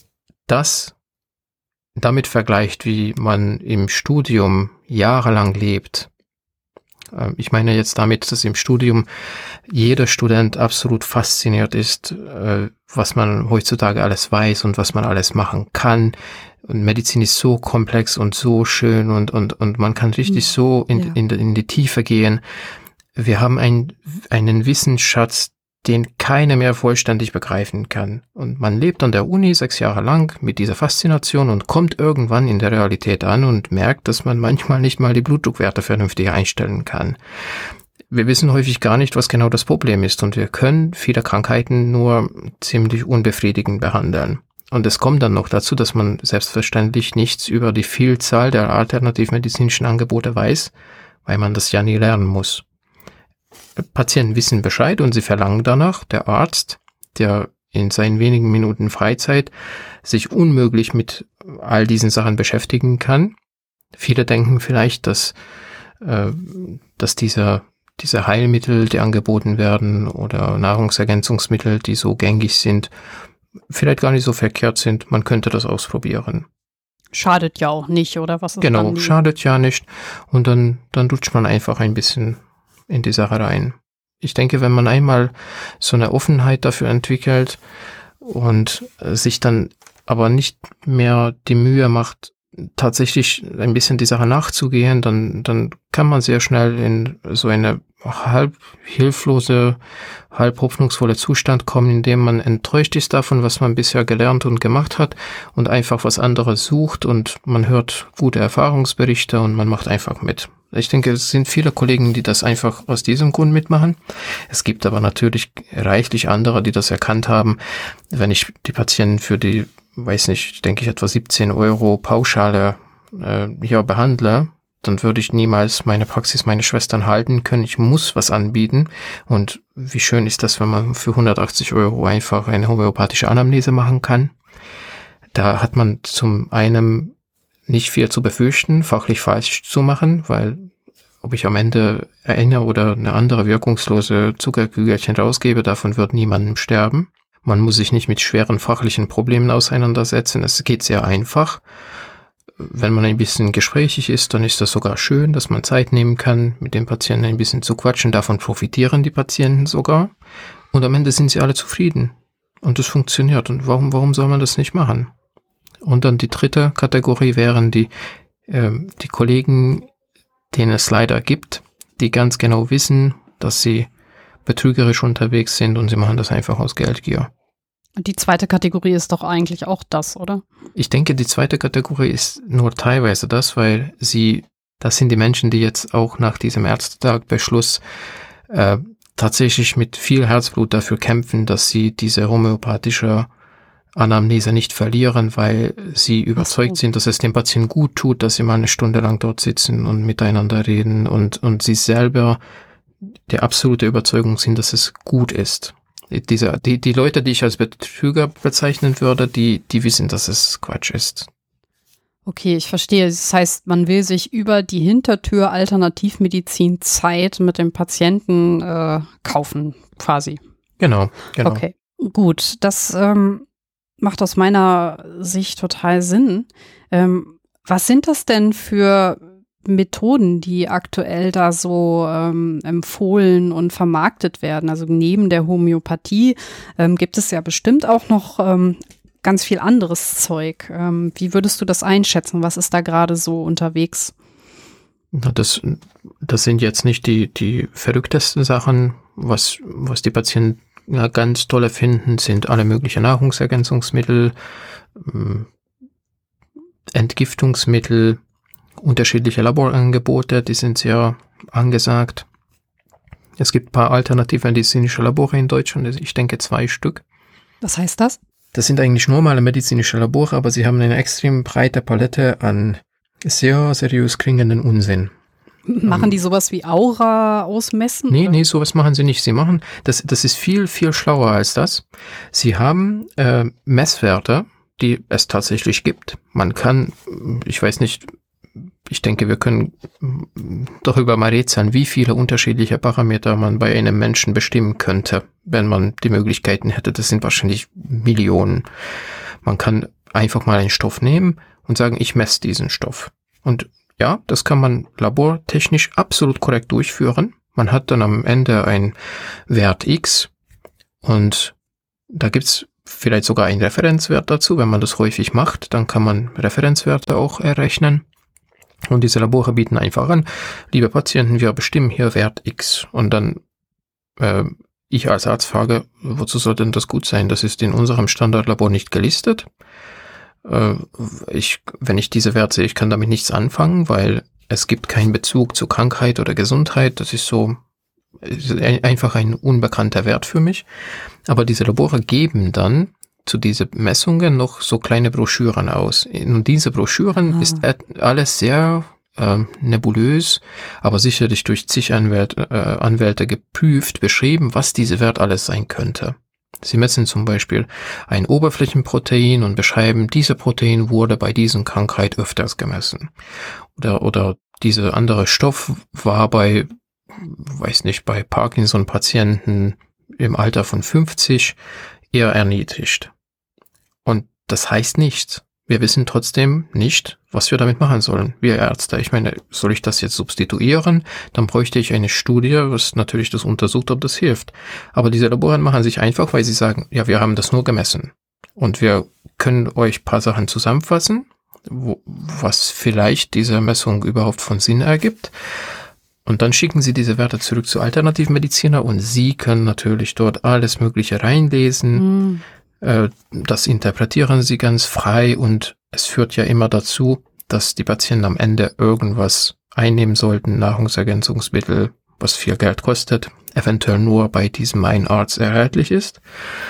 das damit vergleicht, wie man im Studium jahrelang lebt, äh, ich meine jetzt damit, dass im Studium jeder Student absolut fasziniert ist, äh, was man heutzutage alles weiß und was man alles machen kann. Und Medizin ist so komplex und so schön und und und man kann richtig so in, ja. in, in die Tiefe gehen. Wir haben ein, einen Wissensschatz, den keiner mehr vollständig begreifen kann. Und man lebt an der Uni sechs Jahre lang mit dieser Faszination und kommt irgendwann in der Realität an und merkt, dass man manchmal nicht mal die Blutdruckwerte vernünftig einstellen kann. Wir wissen häufig gar nicht, was genau das Problem ist und wir können viele Krankheiten nur ziemlich unbefriedigend behandeln. Und es kommt dann noch dazu, dass man selbstverständlich nichts über die Vielzahl der alternativmedizinischen Angebote weiß, weil man das ja nie lernen muss. Patienten wissen Bescheid und sie verlangen danach. Der Arzt, der in seinen wenigen Minuten Freizeit sich unmöglich mit all diesen Sachen beschäftigen kann. Viele denken vielleicht, dass, äh, dass dieser, diese Heilmittel, die angeboten werden oder Nahrungsergänzungsmittel, die so gängig sind, vielleicht gar nicht so verkehrt sind. Man könnte das ausprobieren. Schadet ja auch nicht, oder was ist Genau, dann die- schadet ja nicht. Und dann, dann rutscht man einfach ein bisschen in die Sache rein. Ich denke, wenn man einmal so eine Offenheit dafür entwickelt und äh, sich dann aber nicht mehr die Mühe macht, tatsächlich ein bisschen die Sache nachzugehen, dann, dann kann man sehr schnell in so eine halb hilflose, halb hoffnungsvolle Zustand kommen, in dem man enttäuscht ist davon, was man bisher gelernt und gemacht hat und einfach was anderes sucht und man hört gute Erfahrungsberichte und man macht einfach mit. Ich denke, es sind viele Kollegen, die das einfach aus diesem Grund mitmachen. Es gibt aber natürlich reichlich andere, die das erkannt haben. Wenn ich die Patienten für die, weiß nicht, denke ich etwa siebzehn Euro Pauschale äh, hier behandle, dann würde ich niemals meine Praxis, meine Schwestern halten können. Ich muss was anbieten. Und wie schön ist das, wenn man für hundertachtzig Euro einfach eine homöopathische Anamnese machen kann. Da hat man zum einen nicht viel zu befürchten, fachlich falsch zu machen, weil ob ich am Ende eine oder eine andere wirkungslose Zuckerkügelchen rausgebe, davon wird niemandem sterben. Man muss sich nicht mit schweren fachlichen Problemen auseinandersetzen. Es geht sehr einfach. Wenn man ein bisschen gesprächig ist, dann ist das sogar schön, dass man Zeit nehmen kann, mit dem Patienten ein bisschen zu quatschen. Davon profitieren die Patienten sogar. Und am Ende sind sie alle zufrieden. Und das funktioniert. Und warum, warum soll man das nicht machen? Und dann die dritte Kategorie wären die, äh, die Kollegen, denen es leider gibt, die ganz genau wissen, dass sie betrügerisch unterwegs sind und sie machen das einfach aus Geldgier. Und die zweite Kategorie ist doch eigentlich auch das, oder? Ich denke, die zweite Kategorie ist nur teilweise das, weil sie, das sind die Menschen, die jetzt auch nach diesem Ärztetagbeschluss äh, tatsächlich mit viel Herzblut dafür kämpfen, dass sie diese homöopathische Anamnese nicht verlieren, weil sie überzeugt sind, dass es dem Patienten gut tut, dass sie mal eine Stunde lang dort sitzen und miteinander reden und, und sie selber der absolute Überzeugung sind, dass es gut ist. Diese, die, die Leute, die ich als Betrüger bezeichnen würde, die, die wissen, dass es Quatsch ist. Okay, ich verstehe. Das heißt, man will sich über die Hintertür Alternativmedizin Zeit mit dem Patienten äh, kaufen, quasi. Genau, genau. Okay, gut. Das ähm, macht aus meiner Sicht total Sinn. Ähm, was sind das denn für Methoden, die aktuell da so ähm, empfohlen und vermarktet werden? Also neben der Homöopathie ähm, gibt es ja bestimmt auch noch ähm, ganz viel anderes Zeug. Ähm, wie würdest du das einschätzen? Was ist da gerade so unterwegs? Na, das, das sind jetzt nicht die, die verrücktesten Sachen. Was, was die Patienten ja, ganz tolle finden, sind alle möglichen Nahrungsergänzungsmittel, ähm, Entgiftungsmittel, unterschiedliche Laborangebote, die sind sehr angesagt. Es gibt ein paar alternative medizinische Labore in Deutschland, ich denke zwei Stück. Was heißt das? Das sind eigentlich normale medizinische Labore, aber sie haben eine extrem breite Palette an sehr seriös klingenden Unsinn. Machen die sowas wie Aura ausmessen? Nee, oder? nee, sowas machen sie nicht. Sie machen, das, das ist viel, viel schlauer als das. Sie haben äh, Messwerte, die es tatsächlich gibt. Man kann, ich weiß nicht, ich denke, wir können darüber mal rätseln, wie viele unterschiedliche Parameter man bei einem Menschen bestimmen könnte, wenn man die Möglichkeiten hätte. Das sind wahrscheinlich Millionen. Man kann einfach mal einen Stoff nehmen und sagen, ich messe diesen Stoff. Und ja, das kann man labortechnisch absolut korrekt durchführen. Man hat dann am Ende einen Wert X und da gibt's vielleicht sogar einen Referenzwert dazu. Wenn man das häufig macht, dann kann man Referenzwerte auch errechnen. Und diese Labore bieten einfach an, liebe Patienten, wir bestimmen hier Wert X. Und dann äh, ich als Arzt frage, wozu soll denn das gut sein? Das ist in unserem Standardlabor nicht gelistet. Äh, ich, wenn ich diese Werte sehe, ich kann damit nichts anfangen, weil es gibt keinen Bezug zu Krankheit oder Gesundheit. Das ist so ist einfach ein unbekannter Wert für mich. Aber diese Labore geben dann zu diesen Messungen noch so kleine Broschüren aus. Und diese Broschüren ah. ist alles sehr äh, nebulös, aber sicherlich durch zig Anwälte, äh, Anwälte geprüft, beschrieben, was diese Wert alles sein könnte. Sie messen zum Beispiel ein Oberflächenprotein und beschreiben, diese Protein wurde bei dieser Krankheit öfters gemessen. Oder, oder dieser andere Stoff war bei, weiß nicht, bei Parkinson-Patienten im Alter von fünfzig eher erniedrigt. Und das heißt nichts. Wir wissen trotzdem nicht, was wir damit machen sollen, wir Ärzte. Ich meine, soll ich das jetzt substituieren? Dann bräuchte ich eine Studie, was natürlich das untersucht, ob das hilft. Aber diese Laboren machen sich einfach, weil sie sagen, ja, wir haben das nur gemessen. Und wir können euch ein paar Sachen zusammenfassen, wo, was vielleicht diese Messung überhaupt von Sinn ergibt. Und dann schicken sie diese Werte zurück zu Alternativmediziner und sie können natürlich dort alles Mögliche reinlesen. Mm. Das interpretieren sie ganz frei und es führt ja immer dazu, dass die Patienten am Ende irgendwas einnehmen sollten, Nahrungsergänzungsmittel, was viel Geld kostet, eventuell nur bei diesem einen Arzt erhältlich ist.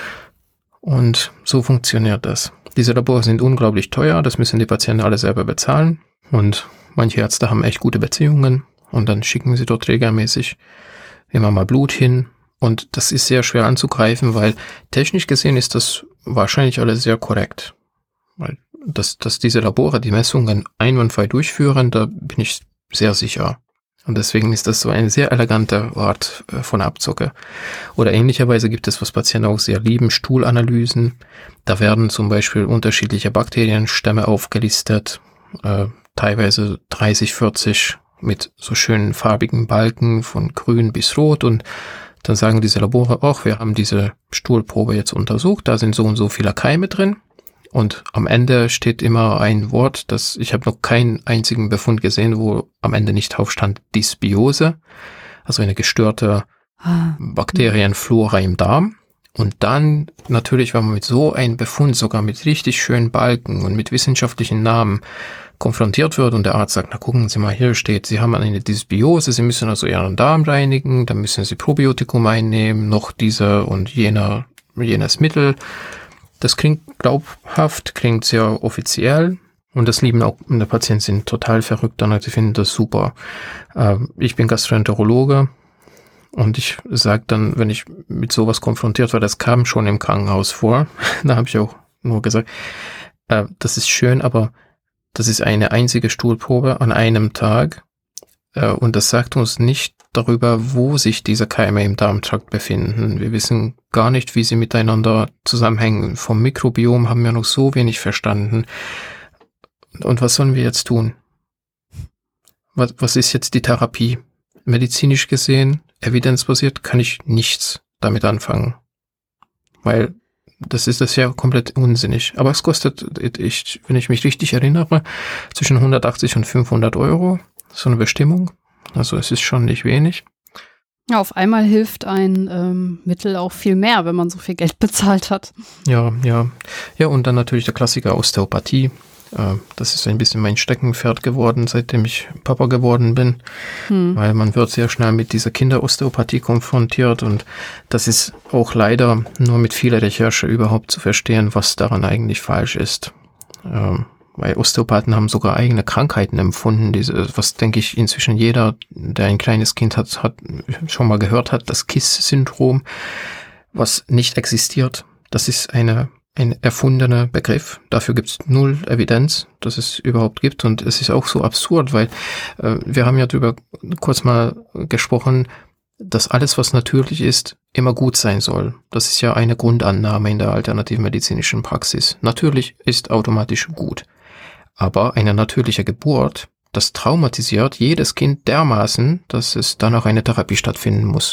Und so funktioniert das. Diese Labore sind unglaublich teuer, das müssen die Patienten alle selber bezahlen und manche Ärzte haben echt gute Beziehungen und dann schicken sie dort regelmäßig immer mal Blut hin. Und das ist sehr schwer anzugreifen, weil technisch gesehen ist das wahrscheinlich alles sehr korrekt. Weil dass, dass diese Labore die Messungen einwandfrei durchführen, da bin ich sehr sicher. Und deswegen ist das so eine sehr elegante Art von Abzocke. Oder ähnlicherweise gibt es, was Patienten auch sehr lieben, Stuhlanalysen. Da werden zum Beispiel unterschiedliche Bakterienstämme aufgelistet, äh, teilweise dreißig, vierzig mit so schönen farbigen Balken von grün bis rot und dann sagen diese Labore auch, wir haben diese Stuhlprobe jetzt untersucht, da sind so und so viele Keime drin und am Ende steht immer ein Wort, das ich habe noch keinen einzigen Befund gesehen, wo am Ende nicht drauf stand Dysbiose, also eine gestörte Bakterienflora im Darm. Und dann natürlich, wenn man mit so einem Befund, sogar mit richtig schönen Balken und mit wissenschaftlichen Namen konfrontiert wird und der Arzt sagt, na gucken Sie mal, hier steht, Sie haben eine Dysbiose, Sie müssen also Ihren Darm reinigen, dann müssen Sie Probiotikum einnehmen, noch diese und jener, jenes Mittel. Das klingt glaubhaft, klingt sehr offiziell und das lieben auch, die Patienten sind total verrückt und sie finden das super. Ich bin Gastroenterologe und ich sage dann, wenn ich mit sowas konfrontiert war, das kam schon im Krankenhaus vor, da habe ich auch nur gesagt, das ist schön, aber das ist eine einzige Stuhlprobe an einem Tag äh, und das sagt uns nicht darüber, wo sich diese Keime im Darmtrakt befinden. Wir wissen gar nicht, wie sie miteinander zusammenhängen. Vom Mikrobiom haben wir noch so wenig verstanden. Und was sollen wir jetzt tun? Was, was ist jetzt die Therapie? Medizinisch gesehen, evidenzbasiert, kann ich nichts damit anfangen. Weil das ist das ja komplett unsinnig. Aber es kostet, ich, wenn ich mich richtig erinnere, zwischen hundertachtzig und fünfhundert Euro, so eine Bestimmung. Also es ist schon nicht wenig. Ja, auf einmal hilft ein ähm, Mittel auch viel mehr, wenn man so viel Geld bezahlt hat. Ja, ja. Ja, und dann natürlich der Klassiker Osteopathie. Das ist ein bisschen mein Steckenpferd geworden, seitdem ich Papa geworden bin, hm. weil man wird sehr schnell mit dieser Kinderosteopathie konfrontiert und das ist auch leider nur mit vieler Recherche überhaupt zu verstehen, was daran eigentlich falsch ist. Ähm, weil Osteopathen haben sogar eigene Krankheiten empfunden, diese, was denke ich inzwischen jeder, der ein kleines Kind hat, hat schon mal gehört hat, das Kiss-Syndrom, was nicht existiert. Das ist eine ein erfundener Begriff. Dafür gibt es null Evidenz, dass es überhaupt gibt. Und es ist auch so absurd, weil äh, wir haben ja darüber kurz mal gesprochen, dass alles, was natürlich ist, immer gut sein soll. Das ist ja eine Grundannahme in der alternativmedizinischen Praxis. Natürlich ist automatisch gut. Aber eine natürliche Geburt, das traumatisiert jedes Kind dermaßen, dass es danach eine Therapie stattfinden muss.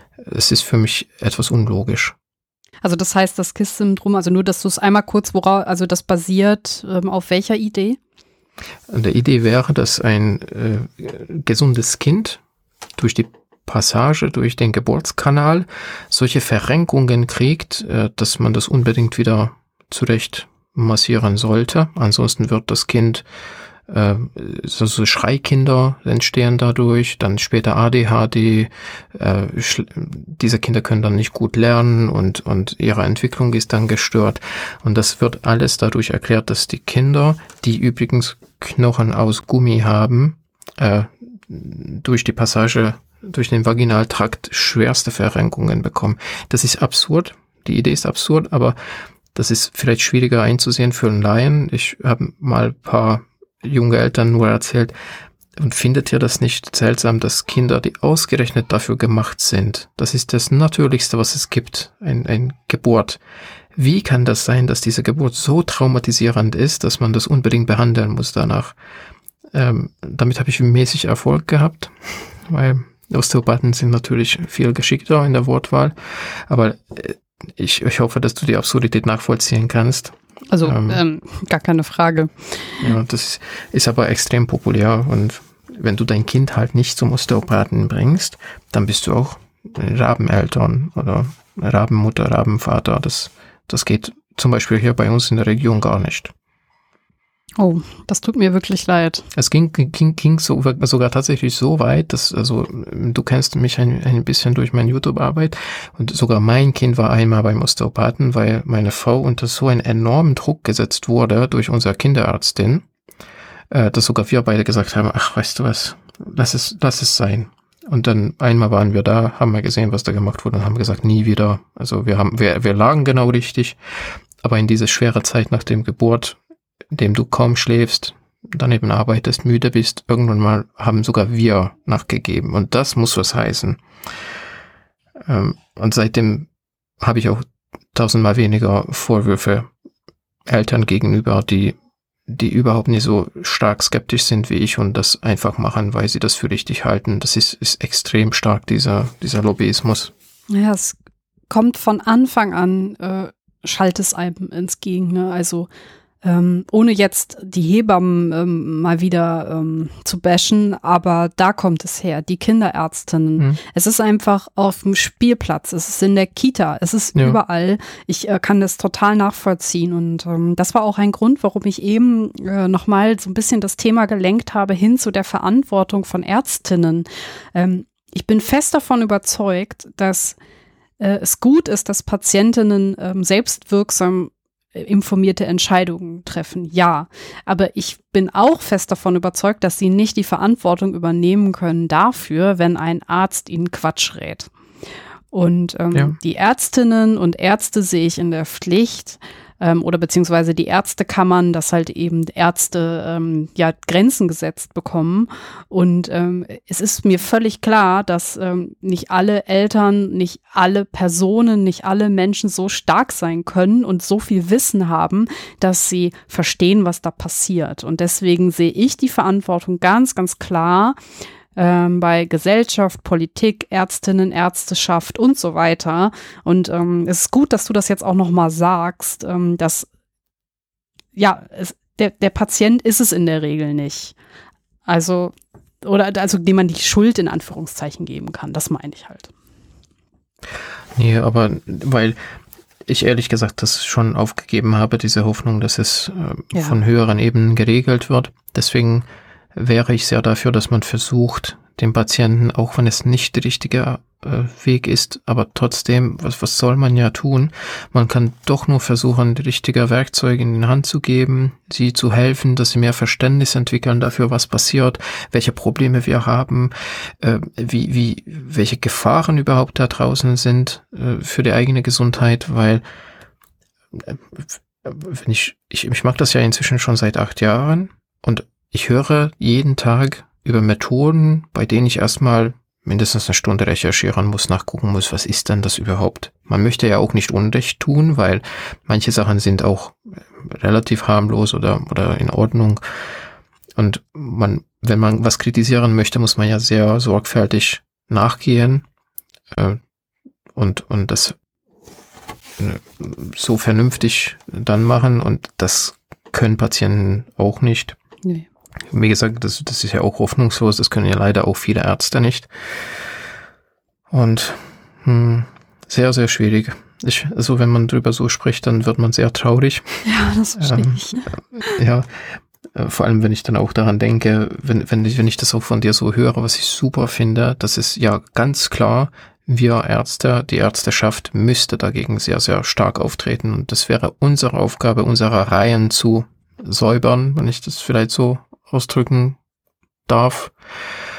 Es ist für mich etwas unlogisch. Also das heißt, das Kiss-Syndrom, also nur, dass du es einmal kurz, worauf, also das basiert ähm, auf welcher Idee? Die Idee wäre, dass ein äh, gesundes Kind durch die Passage, durch den Geburtskanal solche Verrenkungen kriegt, äh, dass man das unbedingt wieder zurecht massieren sollte. Ansonsten wird das Kind äh, so, so Schreikinder entstehen dadurch, dann später A D H D, äh, diese Kinder können dann nicht gut lernen und, und ihre Entwicklung ist dann gestört und das wird alles dadurch erklärt, dass die Kinder, die übrigens Knochen aus Gummi haben, äh, durch die Passage durch den Vaginaltrakt schwerste Verrenkungen bekommen. Das ist absurd. die Idee ist absurd, aber das ist vielleicht schwieriger einzusehen für einen Laien. Ich habe mal ein paar junge Eltern nur erzählt, und findet ihr das nicht seltsam, dass Kinder, die ausgerechnet dafür gemacht sind, das ist das Natürlichste, was es gibt, ein, ein Geburt. Wie kann das sein, dass diese Geburt so traumatisierend ist, dass man das unbedingt behandeln muss danach? Ähm, damit habe ich mäßig Erfolg gehabt, weil Osteopathen sind natürlich viel geschickter in der Wortwahl, aber ich, ich hoffe, dass du die Absurdität nachvollziehen kannst. Also ähm, ähm, gar keine Frage. Ja, das ist, ist aber extrem populär, und wenn du dein Kind halt nicht zum Osteopathen bringst, dann bist du auch Rabeneltern oder Rabenmutter, Rabenvater. Das, das geht zum Beispiel hier bei uns in der Region gar nicht. Oh, das tut mir wirklich leid. Es ging, ging, ging so, sogar tatsächlich so weit, dass, also, du kennst mich ein, ein bisschen durch meine YouTube-Arbeit, und sogar mein Kind war einmal beim Osteopathen, weil meine Frau unter so einen enormen Druck gesetzt wurde durch unsere Kinderärztin, äh, dass sogar wir beide gesagt haben, ach, weißt du was, lass es, lass es sein. Und dann einmal waren wir da, haben wir gesehen, was da gemacht wurde, und haben gesagt, nie wieder. Also wir haben, wir, wir lagen genau richtig, aber in diese schwere Zeit nach dem Geburt, in dem du kaum schläfst, daneben arbeitest, müde bist, irgendwann mal haben sogar wir nachgegeben. Und das muss was heißen. Ähm, und seitdem habe ich auch tausendmal weniger Vorwürfe Eltern gegenüber, die, die überhaupt nicht so stark skeptisch sind wie ich und das einfach machen, weil sie das für richtig halten. Das ist, ist extrem stark, dieser, dieser Lobbyismus. Ja, es kommt von Anfang an, äh, schallt es einem ins Gegen, ne? Also Ähm, ohne jetzt die Hebammen ähm, mal wieder ähm, zu bashen, aber da kommt es her, die Kinderärztinnen. Mhm. Es ist einfach auf dem Spielplatz, es ist in der Kita, es ist ja überall. Ich äh, kann das total nachvollziehen, und ähm, das war auch ein Grund, warum ich eben äh, nochmal so ein bisschen das Thema gelenkt habe hin zu der Verantwortung von Ärztinnen. Ähm, ich bin fest davon überzeugt, dass äh, es gut ist, dass Patientinnen ähm, selbstwirksam informierte Entscheidungen treffen, ja. Aber ich bin auch fest davon überzeugt, dass sie nicht die Verantwortung übernehmen können dafür, wenn ein Arzt ihnen Quatsch rät. Und ähm, ja. die Ärztinnen und Ärzte sehe ich in der Pflicht, ähm, oder beziehungsweise die Ärztekammern, dass halt eben Ärzte ähm, ja Grenzen gesetzt bekommen. Und ähm, es ist mir völlig klar, dass ähm, nicht alle Eltern, nicht alle Personen, nicht alle Menschen so stark sein können und so viel Wissen haben, dass sie verstehen, was da passiert. Und deswegen sehe ich die Verantwortung ganz, ganz klar Ähm, bei Gesellschaft, Politik, Ärztinnen, Ärzteschaft und so weiter. Und ähm, es ist gut, dass du das jetzt auch nochmal sagst, ähm, dass ja, es, der, der Patient ist es in der Regel nicht. Also, oder also dem man die Schuld in Anführungszeichen geben kann. Das meine ich halt. Nee, aber weil ich ehrlich gesagt das schon aufgegeben habe, diese Hoffnung, dass es äh, ja. von höheren Ebenen geregelt wird. Deswegen wäre ich sehr dafür, dass man versucht, dem Patienten, auch wenn es nicht der richtige äh, Weg ist, aber trotzdem, was, was soll man ja tun? Man kann doch nur versuchen, die richtigen Werkzeuge in die Hand zu geben, sie zu helfen, dass sie mehr Verständnis entwickeln dafür, was passiert, welche Probleme wir haben, äh, wie, wie, welche Gefahren überhaupt da draußen sind äh, für die eigene Gesundheit, weil äh, wenn ich, ich, ich mache das ja inzwischen schon seit acht Jahren, und ich höre jeden Tag über Methoden, bei denen ich erstmal mindestens eine Stunde recherchieren muss, nachgucken muss, was ist denn das überhaupt? Man möchte ja auch nicht Unrecht tun, weil manche Sachen sind auch relativ harmlos oder, oder in Ordnung. Und man, wenn man was kritisieren möchte, muss man ja sehr sorgfältig nachgehen äh, und, und das äh, so vernünftig dann machen. Und das können Patienten auch nicht. Nee. Wie gesagt, das, das ist ja auch hoffnungslos, das können ja leider auch viele Ärzte nicht. Und hm, sehr, sehr schwierig. Ich, also wenn man drüber so spricht, dann wird man sehr traurig. Ja, das verstehe ähm, ich. Äh, ja, äh, vor allem wenn ich dann auch daran denke, wenn, wenn, ich, wenn ich das auch von dir so höre, was ich super finde, das ist ja ganz klar, wir Ärzte, die Ärzteschaft müsste dagegen sehr, sehr stark auftreten. Und das wäre unsere Aufgabe, unsere Reihen zu säubern, wenn ich das vielleicht so ausdrücken darf.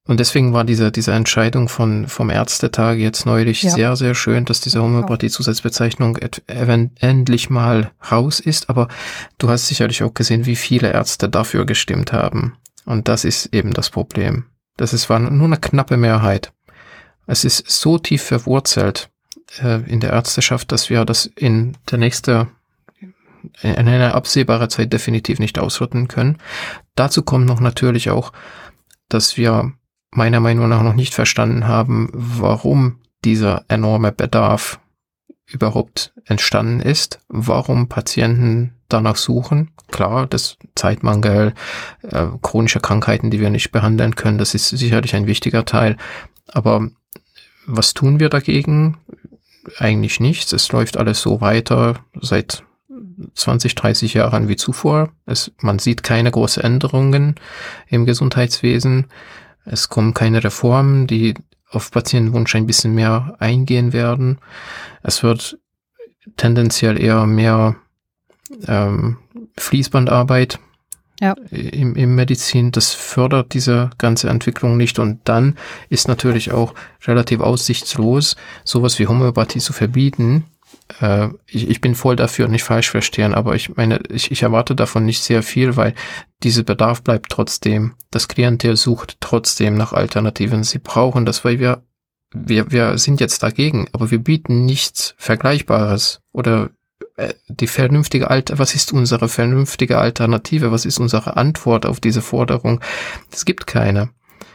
Und deswegen war diese, diese Entscheidung von, vom Ärztetag jetzt neulich ja. sehr, sehr schön, dass diese Homöopathie-Zusatzbezeichnung endlich mal raus ist. Aber du hast sicherlich auch gesehen, wie viele Ärzte dafür gestimmt haben. Und das ist eben das Problem. Das ist, war nur eine knappe Mehrheit. Es ist so tief verwurzelt äh, in der Ärzteschaft, dass wir das in der nächsten, in einer absehbaren Zeit definitiv nicht ausrotten können. Dazu kommt noch natürlich auch, dass wir meiner Meinung nach noch nicht verstanden haben, warum dieser enorme Bedarf überhaupt entstanden ist, warum Patienten danach suchen. Klar, das Zeitmangel, äh, chronische Krankheiten, die wir nicht behandeln können, das ist sicherlich ein wichtiger Teil. Aber was tun wir dagegen? Eigentlich nichts. Es läuft alles so weiter seit zwanzig, dreißig Jahren wie zuvor. Es, man sieht keine großen Änderungen im Gesundheitswesen. Es kommen keine Reformen, die auf Patientenwunsch ein bisschen mehr eingehen werden. Es wird tendenziell eher mehr ähm, Fließbandarbeit ja. im, im Medizin. Das fördert diese ganze Entwicklung nicht. Und dann ist natürlich auch relativ aussichtslos, sowas wie Homöopathie zu verbieten. Äh, ich, ich bin voll dafür, nicht falsch verstehen, aber ich meine, ich, ich erwarte davon nicht sehr viel, weil dieser Bedarf bleibt trotzdem. Das Klientel sucht trotzdem nach Alternativen. Sie brauchen das, weil wir, wir, wir sind jetzt dagegen, aber wir bieten nichts Vergleichbares oder äh, die vernünftige Alter, was ist unsere vernünftige Alternative? Was ist unsere Antwort auf diese Forderung? Es gibt keine.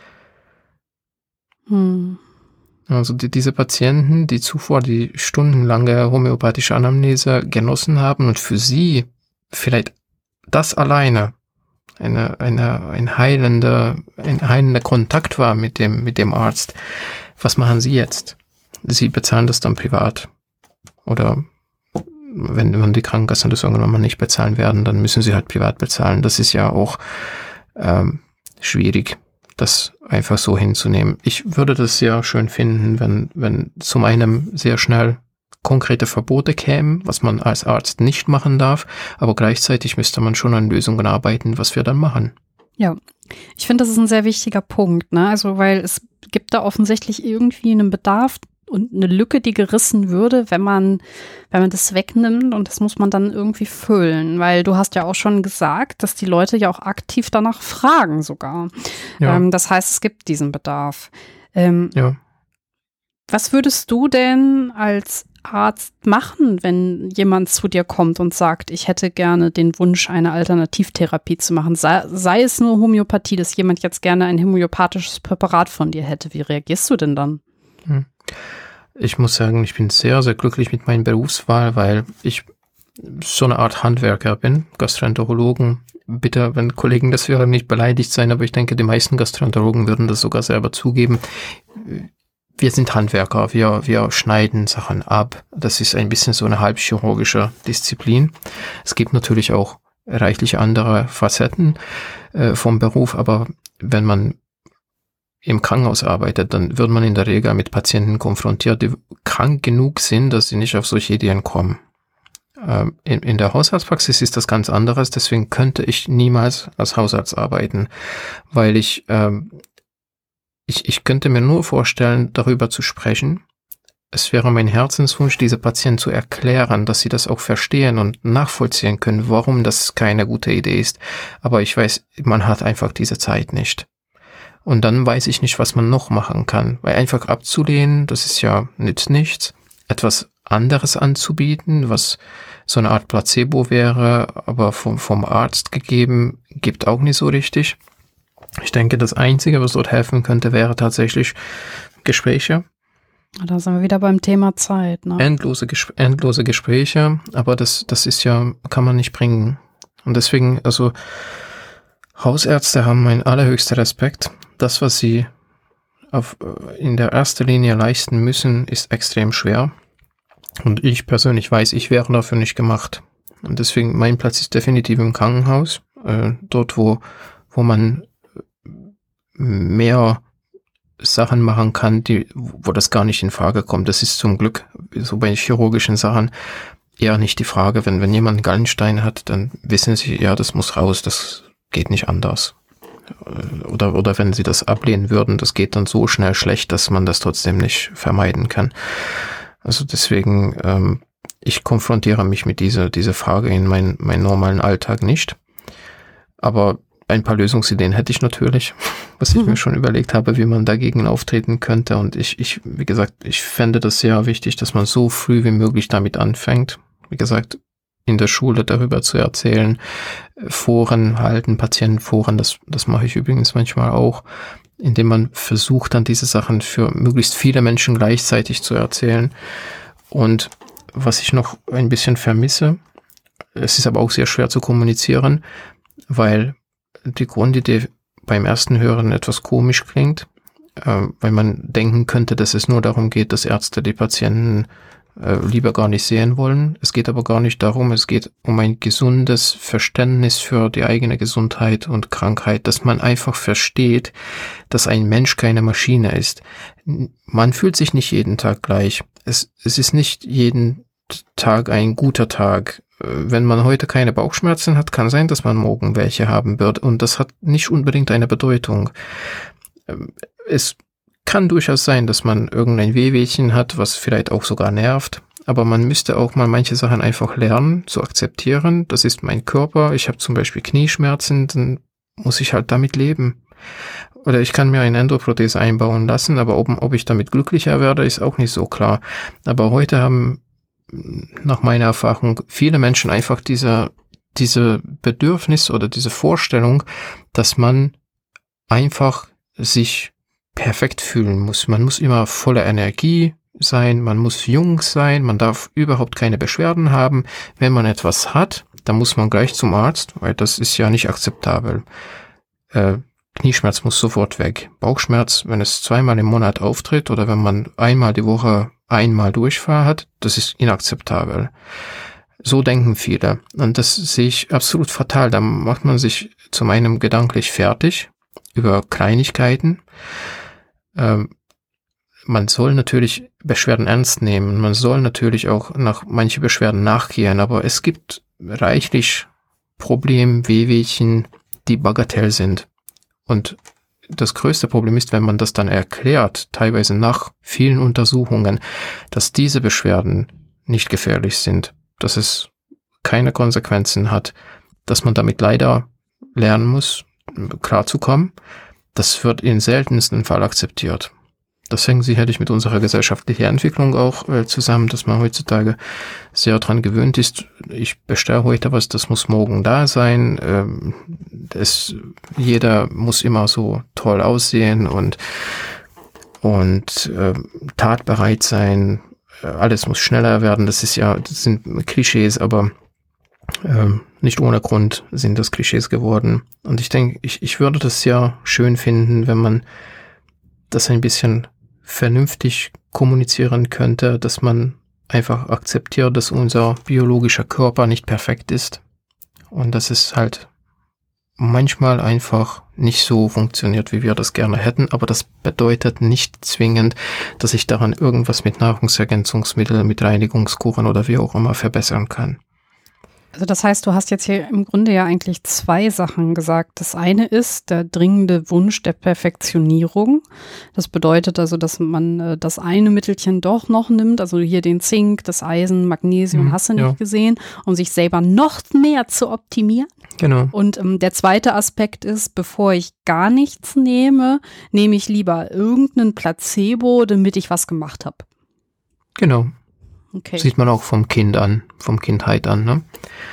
Hm. Also die, diese Patienten, die zuvor die stundenlange homöopathische Anamnese genossen haben und für sie vielleicht das alleine eine, eine, ein heilender, ein heilender Kontakt war mit dem, mit dem Arzt. Was machen sie jetzt? Sie bezahlen das dann privat. Oder wenn, wenn die Krankenkassen das irgendwann mal nicht bezahlen werden, dann müssen sie halt privat bezahlen. Das ist ja auch ähm, schwierig, das einfach so hinzunehmen. Ich würde das sehr schön finden, wenn, wenn zum einen sehr schnell konkrete Verbote kämen, was man als Arzt nicht machen darf, aber gleichzeitig müsste man schon an Lösungen arbeiten, was wir dann machen. Ja, ich finde, das ist ein sehr wichtiger Punkt, ne? Also, weil es gibt da offensichtlich irgendwie einen Bedarf und eine Lücke, die gerissen würde, wenn man, wenn man das wegnimmt, und das muss man dann irgendwie füllen, weil du hast ja auch schon gesagt, dass die Leute ja auch aktiv danach fragen sogar. Ja. Ähm, das heißt, es gibt diesen Bedarf. Ähm, ja. Was würdest du denn als Arzt machen, wenn jemand zu dir kommt und sagt, ich hätte gerne den Wunsch, eine Alternativtherapie zu machen, sei, sei es nur Homöopathie, dass jemand jetzt gerne ein homöopathisches Präparat von dir hätte. Wie reagierst du denn dann? Hm. Ich muss sagen, ich bin sehr, sehr glücklich mit meiner Berufswahl, weil ich so eine Art Handwerker bin, Gastroenterologen. Bitte, wenn Kollegen das hören, nicht beleidigt sein, aber ich denke, die meisten Gastroenterologen würden das sogar selber zugeben. Wir sind Handwerker, wir, wir schneiden Sachen ab. Das ist ein bisschen so eine halbchirurgische Disziplin. Es gibt natürlich auch reichlich andere Facetten äh, vom Beruf, aber wenn man im Krankenhaus arbeitet, dann wird man in der Regel mit Patienten konfrontiert, die krank genug sind, dass sie nicht auf solche Ideen kommen. Ähm, in, in der Hausarztpraxis ist das ganz anderes, deswegen könnte ich niemals als Hausarzt arbeiten, weil ich, ähm, ich, ich könnte mir nur vorstellen, darüber zu sprechen. Es wäre mein Herzenswunsch, diese Patienten zu erklären, dass sie das auch verstehen und nachvollziehen können, warum das keine gute Idee ist. Aber ich weiß, man hat einfach diese Zeit nicht. Und dann weiß ich nicht, was man noch machen kann. Weil einfach abzulehnen, das ist ja nützt nichts. Etwas anderes anzubieten, was so eine Art Placebo wäre, aber vom, vom Arzt gegeben, gibt auch nicht so richtig. Ich denke, das Einzige, was dort helfen könnte, wäre tatsächlich Gespräche. Da sind wir wieder beim Thema Zeit, ne? Endlose, Ges- endlose Gespräche, aber das, das ist ja, kann man nicht bringen. Und deswegen, also Hausärzte haben meinen allerhöchsten Respekt. Das, was sie auf, in der ersten Linie leisten müssen, ist extrem schwer. Und ich persönlich weiß, ich wäre dafür nicht gemacht. Und deswegen, mein Platz ist definitiv im Krankenhaus. Äh, dort, wo, wo man mehr Sachen machen kann, die, wo das gar nicht in Frage kommt. Das ist zum Glück, so bei chirurgischen Sachen, eher nicht die Frage. Wenn, wenn jemand einen Gallenstein hat, dann wissen sie, ja, das muss raus, das geht nicht anders. oder, oder wenn sie das ablehnen würden, das geht dann so schnell schlecht, dass man das trotzdem nicht vermeiden kann. Also deswegen, ähm, ich konfrontiere mich mit dieser, dieser Frage in mein, meinen normalen Alltag nicht. Aber ein paar Lösungsideen hätte ich natürlich, was ich mhm. mir schon überlegt habe, wie man dagegen auftreten könnte. Und ich, ich, wie gesagt, ich fände das sehr wichtig, dass man so früh wie möglich damit anfängt. Wie gesagt, in der Schule darüber zu erzählen, Foren halten, Patientenforen, das, das mache ich übrigens manchmal auch, indem man versucht, dann diese Sachen für möglichst viele Menschen gleichzeitig zu erzählen. Und was ich noch ein bisschen vermisse, es ist aber auch sehr schwer zu kommunizieren, weil die Grundidee beim ersten Hören etwas komisch klingt, äh, weil man denken könnte, dass es nur darum geht, dass Ärzte die Patienten äh, lieber gar nicht sehen wollen. Es geht aber gar nicht darum, es geht um ein gesundes Verständnis für die eigene Gesundheit und Krankheit, dass man einfach versteht, dass ein Mensch keine Maschine ist. Man fühlt sich nicht jeden Tag gleich. Es, es ist nicht jeden Tag ein guter Tag. Wenn man heute keine Bauchschmerzen hat, kann sein, dass man morgen welche haben wird. Und das hat nicht unbedingt eine Bedeutung. Es kann durchaus sein, dass man irgendein Wehwehchen hat, was vielleicht auch sogar nervt. Aber man müsste auch mal manche Sachen einfach lernen, zu akzeptieren. Das ist mein Körper. Ich habe zum Beispiel Knieschmerzen, dann muss ich halt damit leben. Oder ich kann mir eine Endoprothese einbauen lassen, aber ob, ob ich damit glücklicher werde, ist auch nicht so klar. Aber heute haben nach meiner Erfahrung viele Menschen einfach diese, diese Bedürfnis oder diese Vorstellung, dass man einfach sich perfekt fühlen muss. Man muss immer voller Energie sein, man muss jung sein, man darf überhaupt keine Beschwerden haben. Wenn man etwas hat, dann muss man gleich zum Arzt, weil das ist ja nicht akzeptabel. Äh, Knieschmerz muss sofort weg. Bauchschmerz, wenn es zweimal im Monat auftritt oder wenn man einmal die Woche einmal Durchfall hat, das ist inakzeptabel. So denken viele. Und das sehe ich absolut fatal. Da macht man sich zum einen gedanklich fertig über Kleinigkeiten. Ähm, man soll natürlich Beschwerden ernst nehmen. Man soll natürlich auch nach manche Beschwerden nachgehen. Aber es gibt reichlich Probleme, Wehwehchen, die bagatell sind. Und das größte Problem ist, wenn man das dann erklärt, teilweise nach vielen Untersuchungen, dass diese Beschwerden nicht gefährlich sind, dass es keine Konsequenzen hat, dass man damit leider lernen muss, klarzukommen. Das wird in seltensten Fall akzeptiert. Das hängt sicherlich mit unserer gesellschaftlichen Entwicklung auch äh, zusammen, dass man heutzutage sehr dran gewöhnt ist. Ich bestelle heute was, das muss morgen da sein. Ähm, es, jeder muss immer so toll aussehen und, und äh, tatbereit sein. Alles muss schneller werden. Das ist ja, das sind Klischees, aber äh, nicht ohne Grund sind das Klischees geworden. Und ich denke, ich, ich würde das sehr schön finden, wenn man das ein bisschen vernünftig kommunizieren könnte, dass man einfach akzeptiert, dass unser biologischer Körper nicht perfekt ist und dass es halt manchmal einfach nicht so funktioniert, wie wir das gerne hätten, aber das bedeutet nicht zwingend, dass ich daran irgendwas mit Nahrungsergänzungsmitteln, mit Reinigungskuren oder wie auch immer verbessern kann. Also das heißt, du hast jetzt hier im Grunde ja eigentlich zwei Sachen gesagt. Das eine ist der dringende Wunsch der Perfektionierung. Das bedeutet also, dass man äh, das eine Mittelchen doch noch nimmt, also hier den Zink, das Eisen, Magnesium, mhm, hast du nicht ja. gesehen, um sich selber noch mehr zu optimieren. Genau. Und ähm, der zweite Aspekt ist, bevor ich gar nichts nehme, nehme ich lieber irgendeinen Placebo, damit ich was gemacht habe. Genau. Okay. Sieht man auch vom Kind an, vom Kindheit an, ne?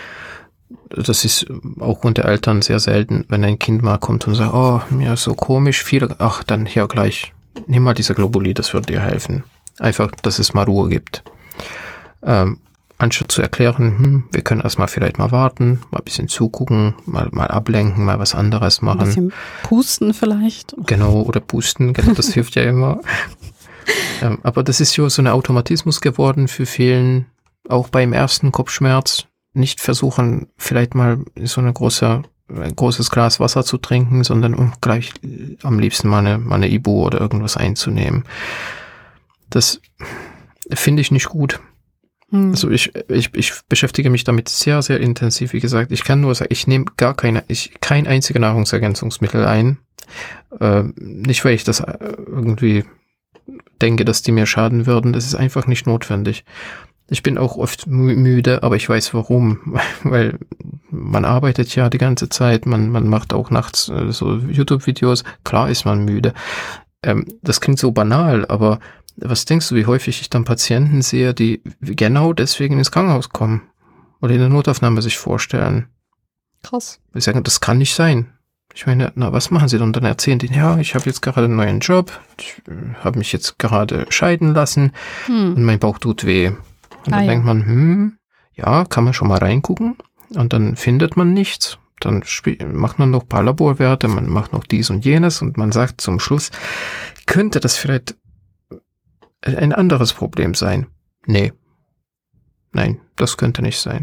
Das ist auch unter Eltern sehr selten, wenn ein Kind mal kommt und sagt, oh, mir ist so komisch, viele, ach, dann hier gleich, nimm mal diese Globuli, das wird dir helfen. Einfach, dass es mal Ruhe gibt. Ähm, anstatt zu erklären, hm, wir können erstmal vielleicht mal warten, mal ein bisschen zugucken, mal, mal ablenken, mal was anderes machen. Ein bisschen pusten vielleicht. Genau, oder pusten, genau, das hilft ja immer. Ähm, aber das ist ja so ein Automatismus geworden für vielen, auch beim ersten Kopfschmerz, nicht versuchen, vielleicht mal so eine große, ein großes Glas Wasser zu trinken, sondern um gleich am liebsten mal eine, mal eine Ibu oder irgendwas einzunehmen. Das finde ich nicht gut. Hm. Also ich, ich, ich beschäftige mich damit sehr, sehr intensiv. Wie gesagt, ich kann nur sagen, ich nehme gar keine, ich, kein einziges Nahrungsergänzungsmittel ein. Äh, nicht, weil ich das irgendwie denke, dass die mir schaden würden. Das ist einfach nicht notwendig. Ich bin auch oft mü- müde, aber ich weiß warum. Weil man arbeitet ja die ganze Zeit, man, man macht auch nachts äh, so YouTube-Videos. Klar ist man müde. Ähm, das klingt so banal, aber was denkst du, wie häufig ich dann Patienten sehe, die genau deswegen ins Krankenhaus kommen oder in der Notaufnahme sich vorstellen? Krass. Ich sage, das kann nicht sein. Ich meine, na, was machen sie dann? Dann erzählen die, ja, ich habe jetzt gerade einen neuen Job, ich äh, habe mich jetzt gerade scheiden lassen hm. und mein Bauch tut weh. Und ah, dann ja. denkt man, hm, ja, kann man schon mal reingucken und dann findet man nichts. Dann spiel- macht man noch ein paar Laborwerte, man macht noch dies und jenes und man sagt zum Schluss, könnte das vielleicht ein anderes Problem sein? Nee. Nein, das könnte nicht sein.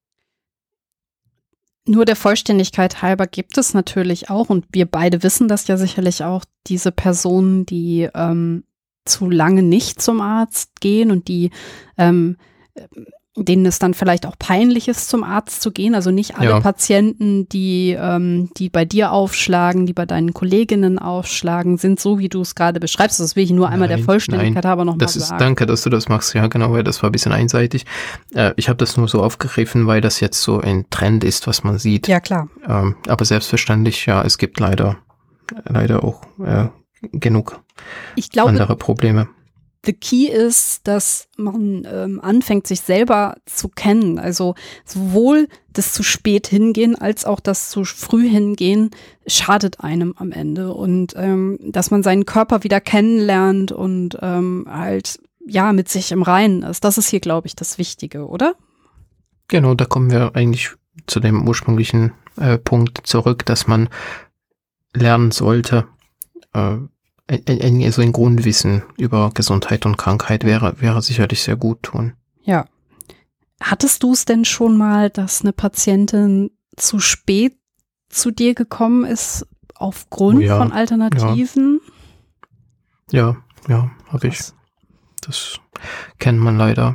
Nur der Vollständigkeit halber gibt es natürlich auch, und wir beide wissen das ja sicherlich auch, diese Personen, die ähm, zu lange nicht zum Arzt gehen und die ähm, denen es dann vielleicht auch peinlich ist, zum Arzt zu gehen. Also nicht alle ja. Patienten, die, ähm, die bei dir aufschlagen, die bei deinen Kolleginnen aufschlagen, sind so, wie du es gerade beschreibst. Das will ich nur einmal nein, der Vollständigkeit halber nochmal sagen. Danke, dass du das machst. Ja, genau, weil das war ein bisschen einseitig. Äh, ich habe das nur so aufgegriffen, weil das jetzt so ein Trend ist, was man sieht. Ja, klar. Ähm, aber selbstverständlich, ja, es gibt leider, leider auch äh, genug ich glaube, andere Probleme. The key ist, dass man ähm, anfängt, sich selber zu kennen. Also sowohl das zu spät hingehen, als auch das zu früh hingehen, schadet einem am Ende. Und ähm, dass man seinen Körper wieder kennenlernt und ähm, halt ja mit sich im Reinen ist. Das ist hier, glaube ich, das Wichtige, oder? Genau, da kommen wir eigentlich zu dem ursprünglichen äh, Punkt zurück, dass man lernen sollte, äh, Ein, ein, so ein Grundwissen über Gesundheit und Krankheit wäre, wäre sicherlich sehr gut tun. Ja. Hattest du es denn schon mal, dass eine Patientin zu spät zu dir gekommen ist aufgrund oh ja, von Alternativen? Ja, ja, ja habe ich. Das kennt man leider.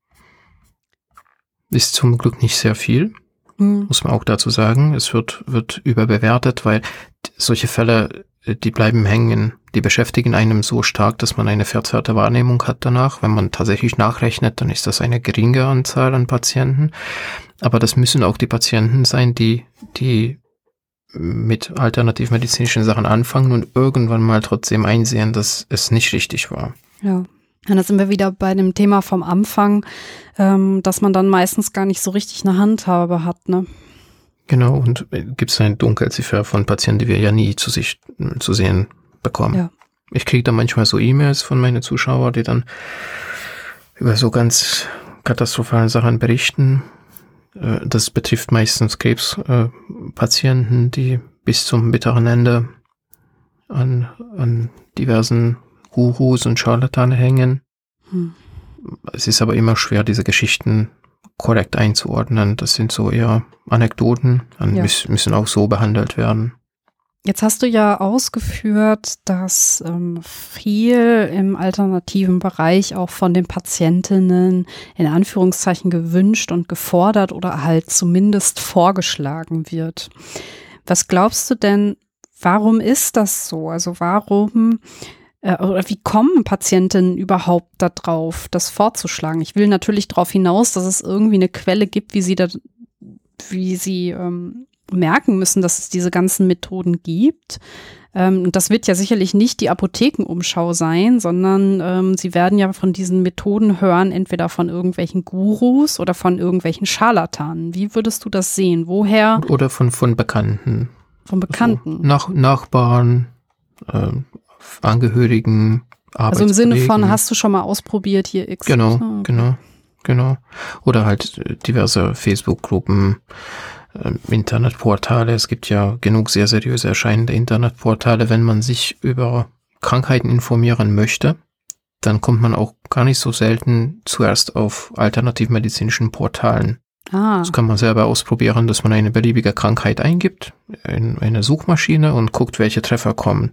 Ist zum Glück nicht sehr viel, hm. muss man auch dazu sagen. Es wird, wird überbewertet, weil solche Fälle, die bleiben hängen. Die beschäftigen einem so stark, dass man eine verzerrte Wahrnehmung hat danach. Wenn man tatsächlich nachrechnet, dann ist das eine geringe Anzahl an Patienten. Aber das müssen auch die Patienten sein, die, die mit alternativmedizinischen Sachen anfangen und irgendwann mal trotzdem einsehen, dass es nicht richtig war. Ja. Und da sind wir wieder bei dem Thema vom Anfang, ähm, dass man dann meistens gar nicht so richtig eine Handhabe hat, ne? Genau, und gibt es eine Dunkelziffer von Patienten, die wir ja nie zu sich zu sehen bekommen. Ja. Ich kriege da manchmal so E-Mails von meinen Zuschauern, die dann über so ganz katastrophale Sachen berichten. Das betrifft meistens Krebspatienten, die bis zum bitteren Ende an, an diversen Gurus und Scharlatane hängen. Hm. Es ist aber immer schwer, diese Geschichten korrekt einzuordnen. Das sind so eher Anekdoten und ja. müssen auch so behandelt werden. Jetzt hast du ja ausgeführt, dass ähm, viel im alternativen Bereich auch von den Patientinnen in Anführungszeichen gewünscht und gefordert oder halt zumindest vorgeschlagen wird. Was glaubst du denn, warum ist das so? Also warum äh, oder wie kommen Patientinnen überhaupt darauf, das vorzuschlagen? Ich will natürlich darauf hinaus, dass es irgendwie eine Quelle gibt, wie sie da, wie sie ähm, merken müssen, dass es diese ganzen Methoden gibt. Ähm, und das wird ja sicherlich nicht die Apothekenumschau sein, sondern ähm, sie werden ja von diesen Methoden hören, entweder von irgendwelchen Gurus oder von irgendwelchen Scharlatanen. Wie würdest du das sehen? Woher? Oder von, von Bekannten. Von Bekannten? Also Nach, Nachbarn, äh, Angehörigen, Arbeitskollegen. Also im Sinne von, hast du schon mal ausprobiert hier X? Genau, oh. genau, genau. Oder halt diverse Facebook-Gruppen, Internetportale. Es gibt ja genug sehr seriös erscheinende Internetportale. Wenn man sich über Krankheiten informieren möchte, dann kommt man auch gar nicht so selten zuerst auf alternativmedizinischen Portalen. Ah. Das kann man selber ausprobieren, dass man eine beliebige Krankheit eingibt in eine Suchmaschine und guckt, welche Treffer kommen.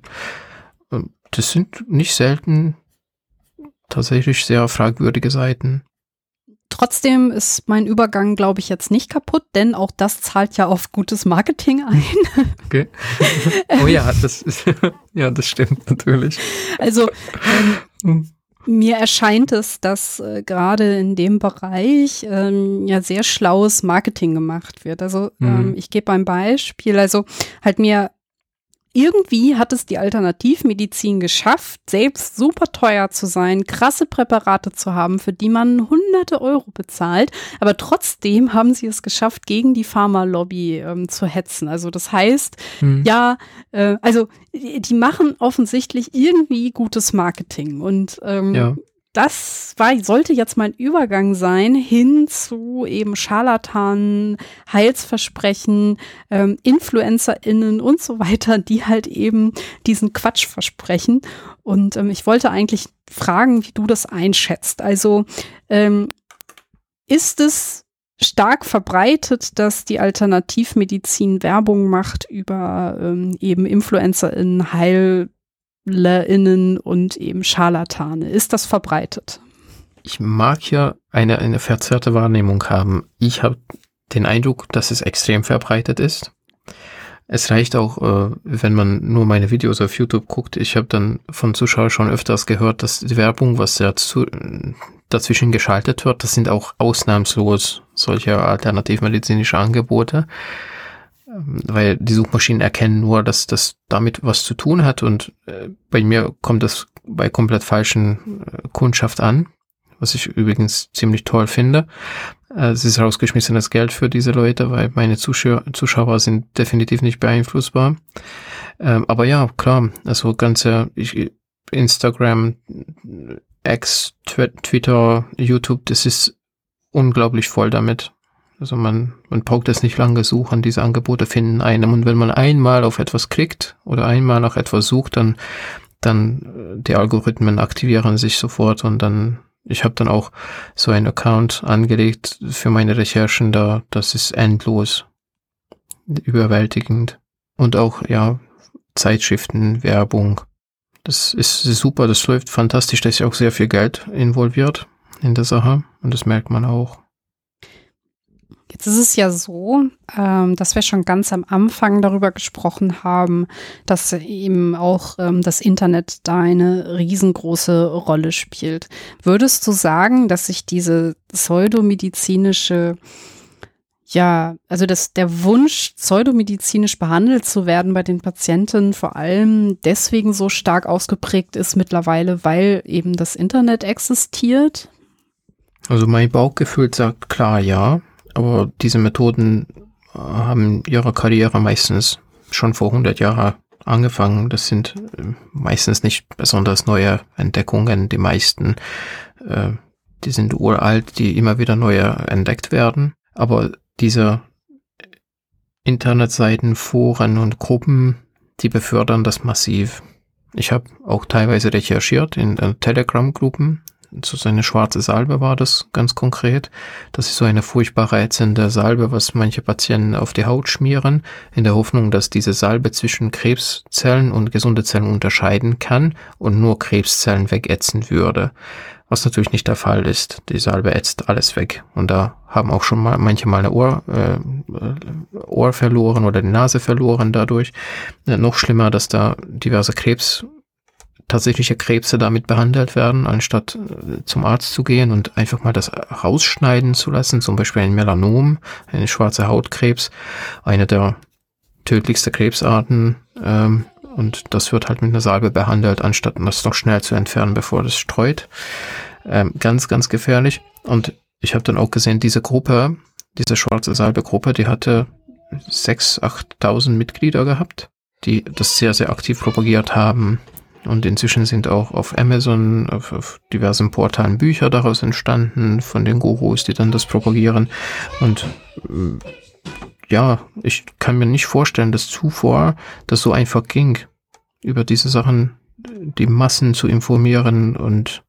Das sind nicht selten tatsächlich sehr fragwürdige Seiten. trotzdem ist mein Übergang, glaube ich, jetzt nicht kaputt, denn auch das zahlt ja auf gutes Marketing ein. Okay. Oh ja, das ist, ja, das stimmt natürlich. Also ähm, mir erscheint es, dass äh, gerade in dem Bereich ähm, ja sehr schlaues Marketing gemacht wird. Also ähm, Mhm. ich gebe ein Beispiel. Also halt mir irgendwie hat es die Alternativmedizin geschafft, selbst super teuer zu sein, krasse Präparate zu haben, für die man hunderte Euro bezahlt. Aber trotzdem haben sie es geschafft, gegen die Pharmalobby ähm, zu hetzen. Also das heißt, Mhm. ja, äh, also die, die machen offensichtlich irgendwie gutes Marketing. Und ähm, Ja. das war, sollte jetzt mein Übergang sein hin zu eben Scharlatanen, Heilsversprechen, ähm, InfluencerInnen und so weiter, die halt eben diesen Quatsch versprechen. Und ähm, ich wollte eigentlich fragen, wie du das einschätzt. Also ähm, ist es stark verbreitet, dass die Alternativmedizin Werbung macht über ähm, eben InfluencerInnen, Heil innen und eben Scharlatane. Ist das verbreitet? Ich mag ja eine, eine verzerrte Wahrnehmung haben. Ich habe den Eindruck, dass es extrem verbreitet ist. Es reicht auch, äh, wenn man nur meine Videos auf YouTube guckt. Ich habe dann von Zuschauern schon öfters gehört, dass die Werbung, was ja zu, dazwischen geschaltet wird, das sind auch ausnahmslos solche alternativmedizinische Angebote. Weil die Suchmaschinen erkennen nur, dass das damit was zu tun hat und äh, bei mir kommt das bei komplett falschen äh, Kundschaft an, was ich übrigens ziemlich toll finde. Äh, es ist rausgeschmissenes Geld für diese Leute, weil meine Zuschauer, Zuschauer sind definitiv nicht beeinflussbar. Ähm, aber ja, klar, also ganze ich, Instagram, X, Twi- Twitter, YouTube, das ist unglaublich voll damit. Also man, man braucht es nicht lange suchen, diese Angebote finden einem. Und wenn man einmal auf etwas klickt oder einmal nach etwas sucht, dann, dann die Algorithmen aktivieren sich sofort und dann, ich habe dann auch so einen Account angelegt für meine Recherchen da, das ist endlos, überwältigend. Und auch, ja, Zeitschriften, Werbung, das ist super, das läuft fantastisch, da ist ja auch sehr viel Geld involviert in der Sache und das merkt man auch. Jetzt ist es ja so, ähm, dass wir schon ganz am Anfang darüber gesprochen haben, dass eben auch ähm, das Internet da eine riesengroße Rolle spielt. Würdest du sagen, dass sich diese pseudomedizinische, ja, also dass der Wunsch, pseudomedizinisch behandelt zu werden bei den Patienten vor allem deswegen so stark ausgeprägt ist mittlerweile, weil eben das Internet existiert? Also mein Bauchgefühl sagt klar ja. Aber diese Methoden haben ihre Karriere meistens schon vor hundert Jahren angefangen. Das sind meistens nicht besonders neue Entdeckungen. Die meisten, äh, die sind uralt, die immer wieder neu entdeckt werden. Aber diese Internetseiten, Foren und Gruppen, die befördern das massiv. Ich habe auch teilweise recherchiert in äh, Telegram-Gruppen. So eine schwarze Salbe war das ganz konkret. Das ist so eine furchtbar ätzende Salbe, was manche Patienten auf die Haut schmieren, in der Hoffnung, dass diese Salbe zwischen Krebszellen und gesunde Zellen unterscheiden kann und nur Krebszellen wegätzen würde. Was natürlich nicht der Fall ist. Die Salbe ätzt alles weg. Und da haben auch schon mal manche mal eine Ohr, äh, Ohr verloren oder die Nase verloren dadurch. Ja, noch schlimmer, dass da diverse Krebs tatsächliche Krebse damit behandelt werden, anstatt äh, zum Arzt zu gehen und einfach mal das rausschneiden zu lassen, zum Beispiel ein Melanom, eine schwarze Hautkrebs, eine der tödlichsten Krebsarten, ähm, und das wird halt mit einer Salbe behandelt, anstatt das noch schnell zu entfernen, bevor das streut. Ähm, ganz, ganz gefährlich. Und ich habe dann auch gesehen, diese Gruppe, diese schwarze Salbe-Gruppe, die hatte sechstausend, achttausend Mitglieder gehabt, die das sehr, sehr aktiv propagiert haben. Und inzwischen sind auch auf Amazon, auf, auf diversen Portalen Bücher daraus entstanden, von den Gurus, die dann das propagieren. Und äh, ja, ich kann mir nicht vorstellen, dass zuvor das so einfach ging, über diese Sachen die Massen zu informieren und,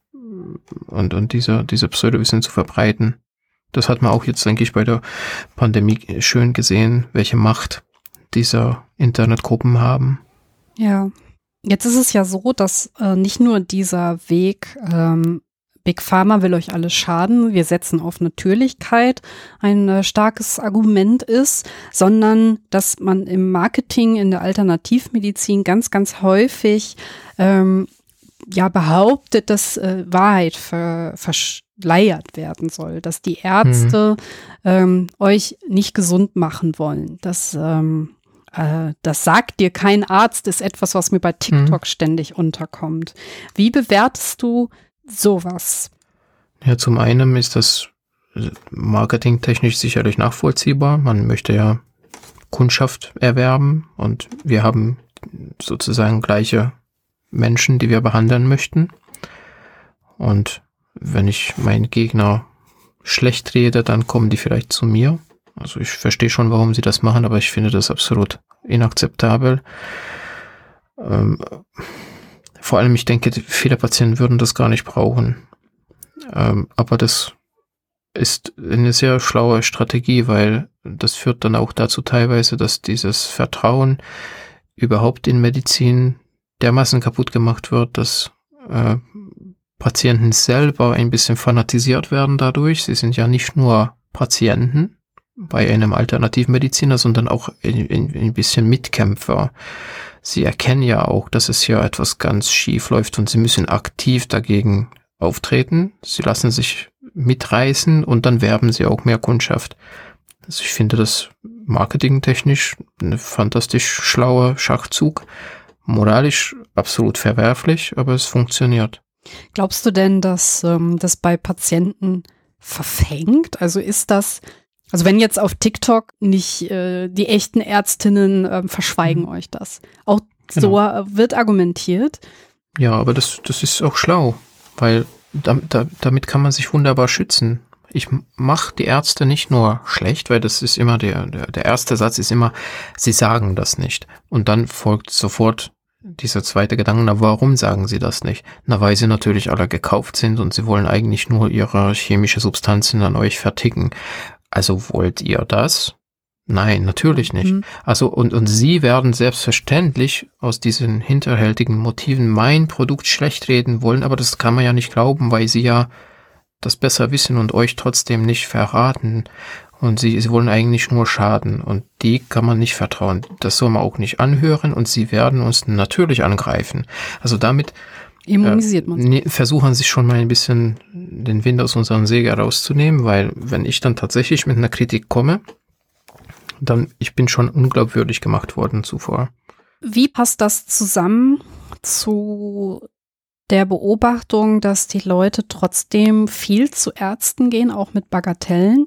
und, und diese, diese Pseudowissen zu verbreiten. Das hat man auch jetzt, denke ich, bei der Pandemie schön gesehen, welche Macht diese Internetgruppen haben. Ja. Jetzt ist es ja so, dass äh, nicht nur dieser Weg ähm, Big Pharma will euch alles schaden, wir setzen auf Natürlichkeit, ein äh, starkes Argument ist, sondern dass man im Marketing, in der Alternativmedizin ganz, ganz häufig ähm, ja behauptet, dass äh, Wahrheit ver, verschleiert werden soll, dass die Ärzte mhm. ähm, euch nicht gesund machen wollen, dass ähm, äh, das sagt dir kein Arzt, ist etwas, was mir bei TikTok mhm. ständig unterkommt. Wie bewertest du sowas? Ja, zum einen ist das marketingtechnisch sicherlich nachvollziehbar. Man möchte ja Kundschaft erwerben und wir haben sozusagen gleiche Menschen, die wir behandeln möchten. Und wenn ich meinen Gegner schlecht rede, dann kommen die vielleicht zu mir. Also ich verstehe schon, warum sie das machen, aber ich finde das absolut inakzeptabel. Ähm, vor allem, ich denke, viele Patienten würden das gar nicht brauchen. Ähm, aber das ist eine sehr schlaue Strategie, weil das führt dann auch dazu teilweise, dass dieses Vertrauen überhaupt in Medizin dermaßen kaputt gemacht wird, dass äh, Patienten selber ein bisschen fanatisiert werden dadurch. Sie sind ja nicht nur Patienten bei einem Alternativmediziner, sondern auch ein, ein, ein bisschen Mitkämpfer. Sie erkennen ja auch, dass es hier etwas ganz schief läuft und sie müssen aktiv dagegen auftreten. Sie lassen sich mitreißen und dann werben sie auch mehr Kundschaft. Also ich finde das marketingtechnisch eine fantastisch schlauer Schachzug. Moralisch absolut verwerflich, aber es funktioniert. Glaubst du denn, dass ähm, das bei Patienten verfängt? Also ist das, also wenn jetzt auf TikTok nicht äh, die echten Ärztinnen äh, verschweigen mhm. euch das. Auch genau. So äh, wird argumentiert. Ja, aber das, das ist auch schlau, weil da, da, damit kann man sich wunderbar schützen. Ich mache die Ärzte nicht nur schlecht, weil das ist immer der, der, der erste Satz ist immer, sie sagen das nicht. Und dann folgt sofort dieser zweite Gedanke, na warum sagen sie das nicht? Na, weil sie natürlich alle gekauft sind und sie wollen eigentlich nur ihre chemische Substanzen an euch verticken. Also wollt ihr das? Nein, natürlich nicht. Mhm. Also und, und sie werden selbstverständlich aus diesen hinterhältigen Motiven mein Produkt schlecht reden wollen, aber das kann man ja nicht glauben, weil sie ja das besser wissen und euch trotzdem nicht verraten. Und sie, sie wollen eigentlich nur schaden. Und die kann man nicht vertrauen. Das soll man auch nicht anhören. Und sie werden uns natürlich angreifen. Also damit immunisiert man äh, versuchen sie schon mal ein bisschen den Wind aus unseren Segel rauszunehmen. Weil wenn ich dann tatsächlich mit einer Kritik komme, dann ich bin schon unglaubwürdig gemacht worden zuvor. Wie passt das zusammen zu der Beobachtung, dass die Leute trotzdem viel zu Ärzten gehen, auch mit Bagatellen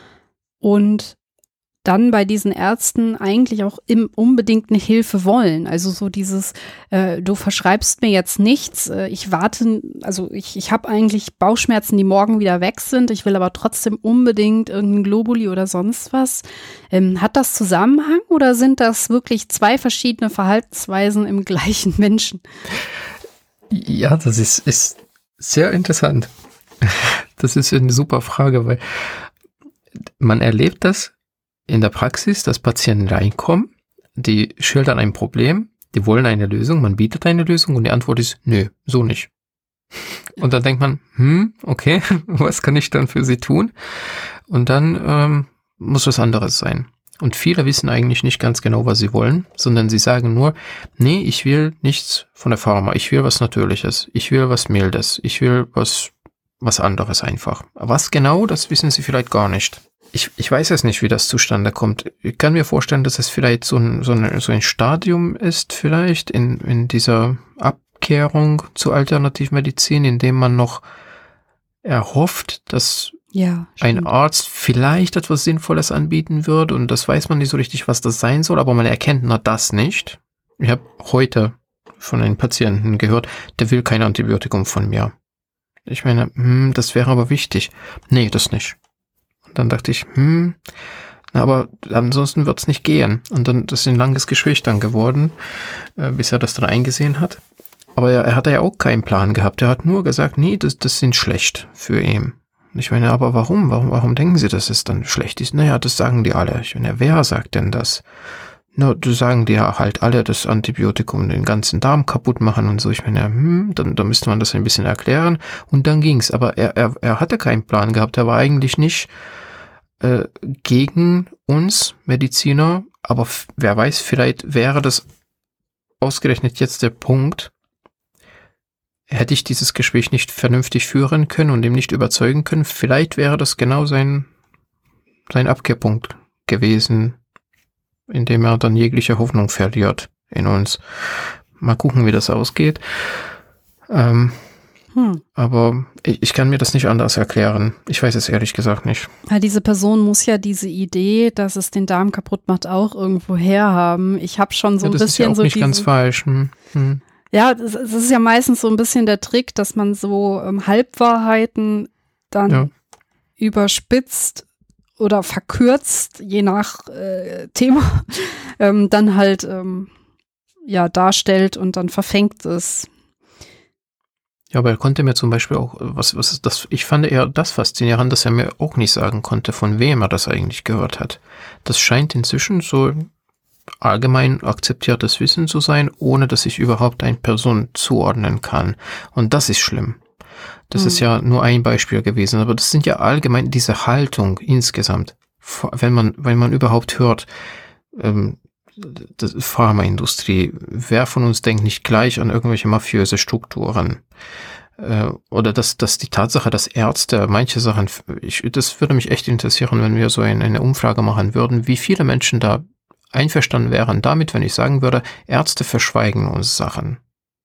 und dann bei diesen Ärzten eigentlich auch im, unbedingt eine Hilfe wollen? Also so dieses, äh, du verschreibst mir jetzt nichts, äh, ich warte, also ich, ich habe eigentlich Bauchschmerzen, die morgen wieder weg sind, ich will aber trotzdem unbedingt irgendein Globuli oder sonst was. Ähm, hat das Zusammenhang oder sind das wirklich zwei verschiedene Verhaltensweisen im gleichen Menschen? Ja, das ist, ist sehr interessant. Das ist eine super Frage, weil man erlebt das in der Praxis, dass Patienten reinkommen, die schildern ein Problem, die wollen eine Lösung, man bietet eine Lösung und die Antwort ist, nö, so nicht. Und dann denkt man, hm, okay, was kann ich dann für sie tun? Und dann ähm, muss was anderes sein. Und viele wissen eigentlich nicht ganz genau, was sie wollen, sondern sie sagen nur, nee, ich will nichts von der Pharma, ich will was Natürliches, ich will was Mildes, ich will was, was anderes einfach. Was genau, das wissen sie vielleicht gar nicht. Ich, ich weiß es nicht, wie das zustande kommt. Ich kann mir vorstellen, dass es vielleicht so ein, so ein, so ein Stadium ist, vielleicht in, in dieser Abkehrung zur Alternativmedizin, in dem man noch erhofft, dass Ja, ein Arzt vielleicht etwas Sinnvolles anbieten wird und das weiß man nicht so richtig, was das sein soll, aber man erkennt nur das nicht. Ich habe heute von einem Patienten gehört, der will kein Antibiotikum von mir. Ich meine, hm, das wäre aber wichtig. Nee, das nicht. Und dann dachte ich, hm, aber ansonsten wird's nicht gehen. Und dann, das ist ein langes Gespräch dann geworden, äh, bis er das dann eingesehen hat. Aber er, er hatte ja auch keinen Plan gehabt. Er hat nur gesagt, nee, das, das sind schlecht für ihn. Ich meine, aber warum? Warum, warum denken Sie, dass es dann schlecht ist? Naja, das sagen die alle. Ich meine, wer sagt denn das? Na, du sagen dir ja halt alle, das Antibiotikum den ganzen Darm kaputt machen und so. Ich meine, hm, dann, dann müsste man das ein bisschen erklären. Und dann ging's. Aber er, er, er hatte keinen Plan gehabt. Er war eigentlich nicht äh, gegen uns Mediziner. Aber f- wer weiß, vielleicht wäre das ausgerechnet jetzt der Punkt, hätte ich dieses Gespräch nicht vernünftig führen können und ihm nicht überzeugen können, vielleicht wäre das genau sein, sein Abkehrpunkt gewesen, indem er dann jegliche Hoffnung verliert in uns. Mal gucken, wie das ausgeht. Ähm, hm. Aber ich, ich kann mir das nicht anders erklären. Ich weiß es ehrlich gesagt nicht. Ja, diese Person muss ja diese Idee, dass es den Darm kaputt macht, auch irgendwo herhaben. Ich habe schon so ja, ein das bisschen ist ja auch so nicht diesen, ganz falsch. Hm. Hm. Ja, es ist ja meistens so ein bisschen der Trick, dass man so ähm, Halbwahrheiten dann ja. überspitzt oder verkürzt, je nach äh, Thema, ähm, dann halt ähm, ja darstellt und dann verfängt es. Ja, aber er konnte mir zum Beispiel auch, was, was ist das, ich fand eher das faszinierend, dass er mir auch nicht sagen konnte, von wem er das eigentlich gehört hat. Das scheint inzwischen so allgemein akzeptiertes Wissen zu sein, ohne dass ich überhaupt eine Person zuordnen kann. Und das ist schlimm. Das mhm. ist ja nur ein Beispiel gewesen, aber das sind ja allgemein diese Haltung insgesamt. Wenn man, wenn man überhaupt hört, ähm, die Pharmaindustrie, wer von uns denkt nicht gleich an irgendwelche mafiöse Strukturen? Äh, oder dass, dass die Tatsache, dass Ärzte manche Sachen, ich, das würde mich echt interessieren, wenn wir so ein, eine Umfrage machen würden, wie viele Menschen da einverstanden wären damit, wenn ich sagen würde, Ärzte verschweigen uns Sachen.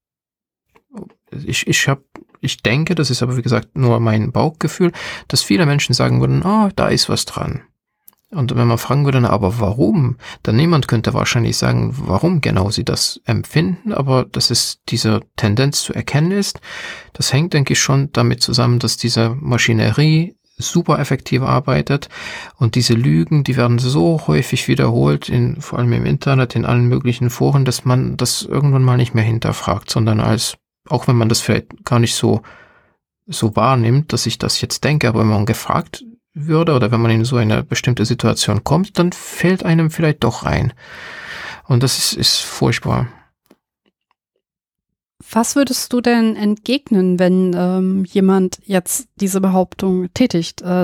Ich, ich habe, ich denke, das ist aber wie gesagt nur mein Bauchgefühl, dass viele Menschen sagen würden, oh, da ist was dran. Und wenn man fragen würde, na, aber warum? Dann niemand könnte wahrscheinlich sagen, warum genau sie das empfinden, aber dass es diese Tendenz zu erkennen ist, das hängt, denke ich, schon damit zusammen, dass diese Maschinerie super effektiv arbeitet und diese Lügen, die werden so häufig wiederholt, in, vor allem im Internet, in allen möglichen Foren, dass man das irgendwann mal nicht mehr hinterfragt, sondern als, auch wenn man das vielleicht gar nicht so, so wahrnimmt, dass ich das jetzt denke, aber wenn man gefragt würde oder wenn man in so eine bestimmte Situation kommt, dann fällt einem vielleicht doch ein. Und das ist, ist furchtbar. Was würdest du denn entgegnen, wenn ähm, jemand jetzt diese Behauptung tätigt? Äh,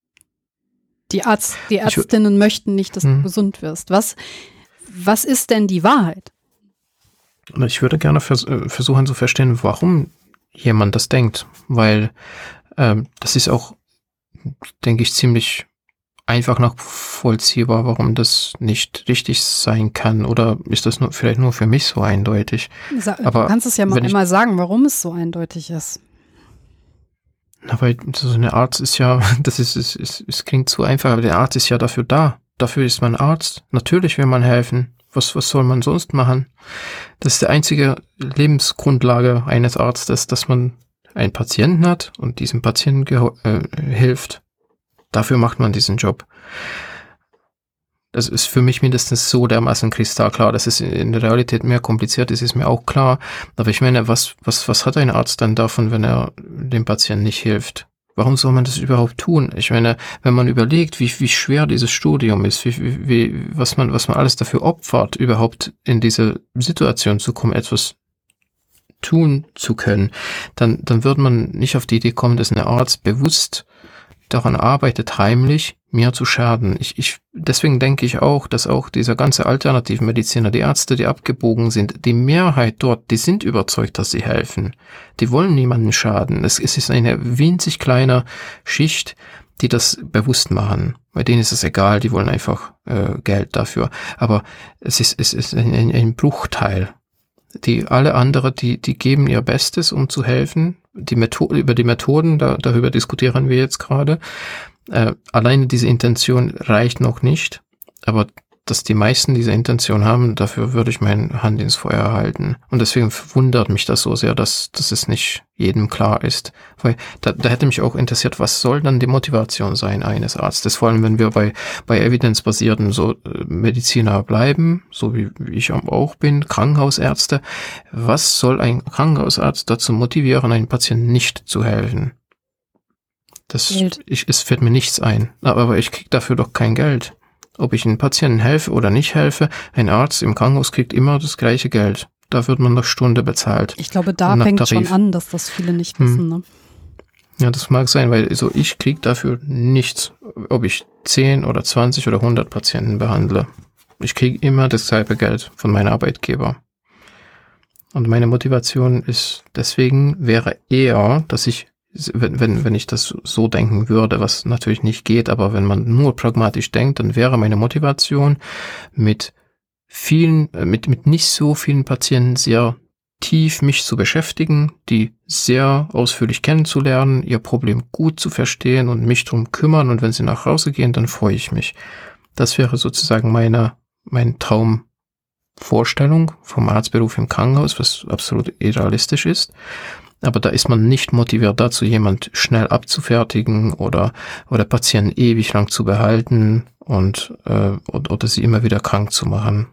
die Arzt, die Ärztinnen ich, möchten nicht, dass hm. du gesund wirst. Was, was ist denn die Wahrheit? Ich würde gerne vers- versuchen zu verstehen, warum jemand das denkt, weil äh, das ist auch, denke ich, ziemlich einfach nachvollziehbar, warum das nicht richtig sein kann. Oder ist das nur, vielleicht nur für mich so eindeutig? Sa- Aber du kannst es ja mal einmal sagen, warum es so eindeutig ist. Na, weil so eine Arzt ist ja, das ist, es, es, es klingt zu einfach, aber der Arzt ist ja dafür da. Dafür ist man Arzt. Natürlich will man helfen. Was, was soll man sonst machen? Das ist die einzige Lebensgrundlage eines Arztes, dass man einen Patienten hat und diesem Patienten geho- äh, hilft. Dafür macht man diesen Job. Das ist für mich mindestens so dermaßen kristallklar. Dass es in der Realität mehr kompliziert ist, ist mir auch klar. Aber ich meine, was, was, was hat ein Arzt dann davon, wenn er dem Patienten nicht hilft? Warum soll man das überhaupt tun? Ich meine, wenn man überlegt, wie, wie schwer dieses Studium ist, wie, wie, was man, was man alles dafür opfert, überhaupt in diese Situation zu kommen, etwas tun zu können, dann, dann wird man nicht auf die Idee kommen, dass ein Arzt bewusst daran arbeitet, heimlich mir zu schaden. Ich, ich, deswegen denke ich auch, dass auch dieser ganze Alternativmediziner, die Ärzte, die abgebogen sind, die Mehrheit dort, die sind überzeugt, dass sie helfen. Die wollen niemanden schaden. Es, es ist eine winzig kleine Schicht, die das bewusst machen. Bei denen ist es egal, die wollen einfach äh, Geld dafür. Aber es ist, es ist ein, ein, ein Bruchteil. Die alle anderen, die, die geben ihr Bestes, um zu helfen. Die Methode, über die Methoden, da, darüber diskutieren wir jetzt gerade. Äh, alleine diese Intention reicht noch nicht, aber dass die meisten diese Intention haben, dafür würde ich meine Hand ins Feuer halten. Und deswegen wundert mich das so sehr, dass, dass es nicht jedem klar ist. Weil da, da hätte mich auch interessiert, was soll dann die Motivation sein eines Arztes? Vor allem, wenn wir bei, bei evidenzbasierten so äh, Mediziner bleiben, so wie, wie ich auch bin, Krankenhausärzte. Was soll ein Krankenhausarzt dazu motivieren, einem Patienten nicht zu helfen? Das, ich, es fällt mir nichts ein. Aber ich krieg dafür doch kein Geld. ob ich einem Patienten helfe oder nicht helfe, ein Arzt im Krankenhaus kriegt immer das gleiche Geld. Da wird man nach Stunde bezahlt. Ich glaube, da fängt es schon an, dass das viele nicht wissen. Hm. Ne? Ja, das mag sein, weil also ich kriege dafür nichts, ob ich zehn oder zwanzig oder hundert Patienten behandle. Ich kriege immer dasselbe Geld von meinem Arbeitgeber. Und meine Motivation ist deswegen wäre eher, dass ich, wenn, wenn, wenn ich das so denken würde, was natürlich nicht geht, aber wenn man nur pragmatisch denkt, dann wäre meine Motivation mit vielen, mit, mit nicht so vielen Patienten sehr tief mich zu beschäftigen, die sehr ausführlich kennenzulernen, ihr Problem gut zu verstehen und mich drum kümmern, und wenn sie nach Hause gehen, dann freue ich mich. Das wäre sozusagen meine, mein Traumvorstellung vom Arztberuf im Krankenhaus, was absolut idealistisch ist. Aber da ist man nicht motiviert dazu, jemand schnell abzufertigen oder, oder Patienten ewig lang zu behalten und, äh, oder, oder sie immer wieder krank zu machen.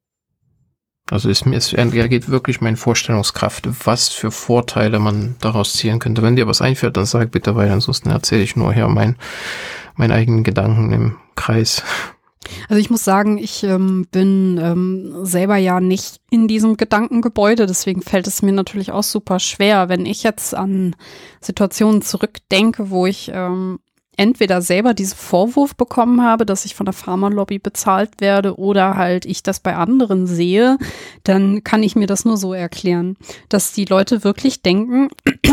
Also ist mir, es geht wirklich meine Vorstellungskraft, was für Vorteile man daraus ziehen könnte. Wenn dir was einfällt, dann sag bitte, weil ansonsten erzähle ich nur hier mein, meinen eigenen Gedanken im Kreis. Also ich muss sagen, ich ähm, bin ähm, selber ja nicht in diesem Gedankengebäude, deswegen fällt es mir natürlich auch super schwer, wenn ich jetzt an Situationen zurückdenke, wo ich ähm, entweder selber diesen Vorwurf bekommen habe, dass ich von der Pharmalobby bezahlt werde, oder halt ich das bei anderen sehe, dann kann ich mir das nur so erklären, dass die Leute wirklich denken,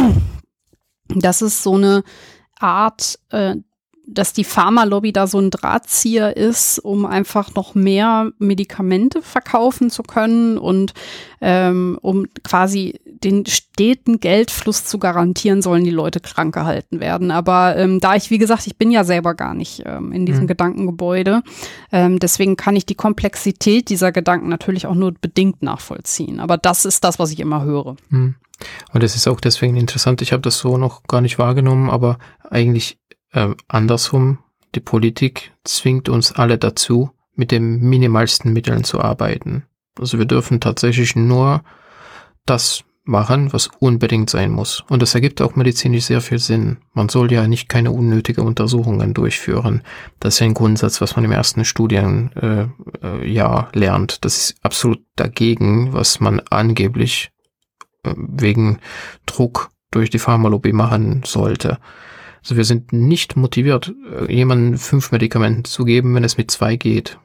dass es so eine Art, äh, dass die Pharmalobby da so ein Drahtzieher ist, um einfach noch mehr Medikamente verkaufen zu können und ähm, um quasi den steten Geldfluss zu garantieren, sollen die Leute krank gehalten werden. Aber ähm, da ich, wie gesagt, ich bin ja selber gar nicht ähm, in diesem mhm. Gedankengebäude, ähm, deswegen kann ich die Komplexität dieser Gedanken natürlich auch nur bedingt nachvollziehen. Aber das ist das, was ich immer höre. Mhm. Und das ist auch deswegen interessant. Ich habe das so noch gar nicht wahrgenommen, aber eigentlich Äh, andersrum, die Politik zwingt uns alle dazu, mit den minimalsten Mitteln zu arbeiten. Also wir dürfen tatsächlich nur das machen, was unbedingt sein muss. Und das ergibt auch medizinisch sehr viel Sinn. Man soll ja nicht keine unnötigen Untersuchungen durchführen. Das ist ja ein Grundsatz, was man im ersten Studienjahr äh, äh, lernt. Das ist absolut dagegen, was man angeblich äh, wegen Druck durch die Pharmalobby machen sollte. Also wir sind nicht motiviert, jemandem fünf Medikamente zu geben, wenn es mit zwei geht.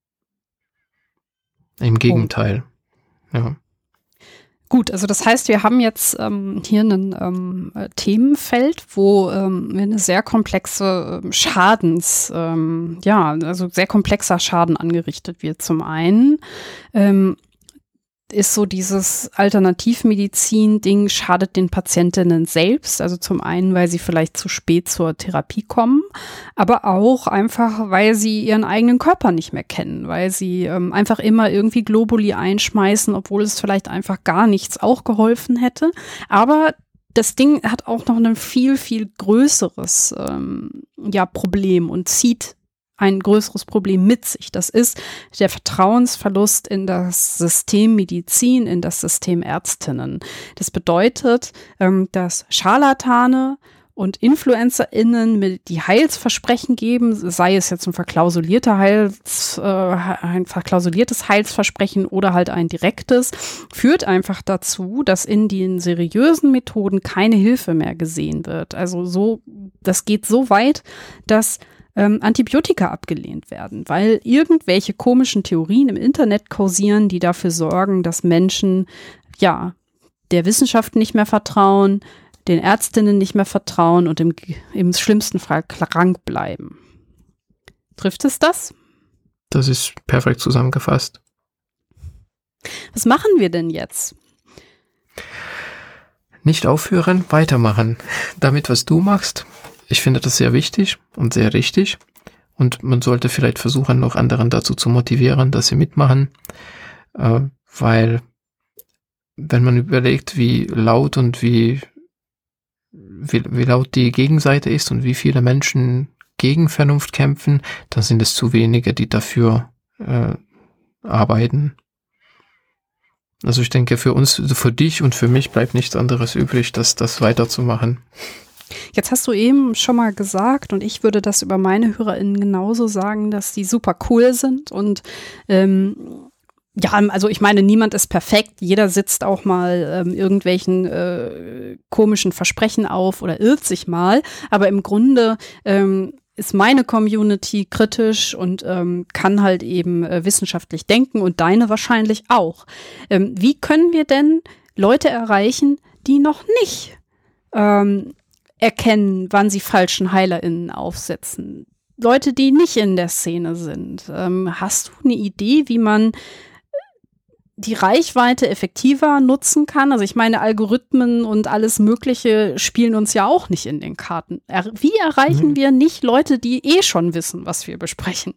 Im Gegenteil. Oh. Ja. Gut, also das heißt, wir haben jetzt ähm, hier ein ähm, Themenfeld, wo ähm, eine sehr komplexe ähm, Schadens, ähm, ja, also sehr komplexer Schaden angerichtet wird. Zum einen ähm, ist so dieses Alternativmedizin-Ding, schadet den Patientinnen selbst. Also zum einen, weil sie vielleicht zu spät zur Therapie kommen, aber auch einfach, weil sie ihren eigenen Körper nicht mehr kennen, weil sie ähm, einfach immer irgendwie Globuli einschmeißen, obwohl es vielleicht einfach gar nichts auch geholfen hätte. Aber das Ding hat auch noch ein viel, viel größeres ähm, ja, Problem und zieht ein größeres Problem mit sich. Das ist der Vertrauensverlust in das System Medizin, in das System Ärztinnen. Das bedeutet, dass Scharlatane und InfluencerInnen mit die Heilsversprechen geben, sei es jetzt ein verklausulierter Heils, äh, ein verklausuliertes Heilsversprechen oder halt ein direktes, führt einfach dazu, dass in den seriösen Methoden keine Hilfe mehr gesehen wird. Also so, das geht so weit, dass Ähm, Antibiotika abgelehnt werden, weil irgendwelche komischen Theorien im Internet kursieren, die dafür sorgen, dass Menschen ja der Wissenschaft nicht mehr vertrauen, den Ärztinnen nicht mehr vertrauen und im, im schlimmsten Fall krank bleiben. Trifft es das? Das ist perfekt zusammengefasst. Was machen wir denn jetzt? Nicht aufhören, weitermachen. Damit, was du machst. Ich finde das sehr wichtig und sehr richtig, und man sollte vielleicht versuchen, noch anderen dazu zu motivieren, dass sie mitmachen, äh, weil wenn man überlegt, wie laut und wie, wie, wie laut die Gegenseite ist und wie viele Menschen gegen Vernunft kämpfen, dann sind es zu wenige, die dafür äh, arbeiten. Also ich denke, für uns, für dich und für mich bleibt nichts anderes übrig, als das weiterzumachen. Jetzt hast du eben schon mal gesagt, und ich würde das über meine HörerInnen genauso sagen, dass die super cool sind und ähm, ja, also ich meine, niemand ist perfekt. Jeder sitzt auch mal ähm, irgendwelchen äh, komischen Versprechen auf oder irrt sich mal. Aber im Grunde ähm, ist meine Community kritisch und ähm, kann halt eben äh, wissenschaftlich denken und deine wahrscheinlich auch. Ähm, wie können wir denn Leute erreichen, die noch nicht ähm, erkennen, wann sie falschen HeilerInnen aufsetzen? Leute, die nicht in der Szene sind. Ähm, hast du eine Idee, wie man die Reichweite effektiver nutzen kann? Also ich meine, Algorithmen und alles Mögliche spielen uns ja auch nicht in den Karten. Er- Wie erreichen Mhm. wir nicht Leute, die eh schon wissen, was wir besprechen?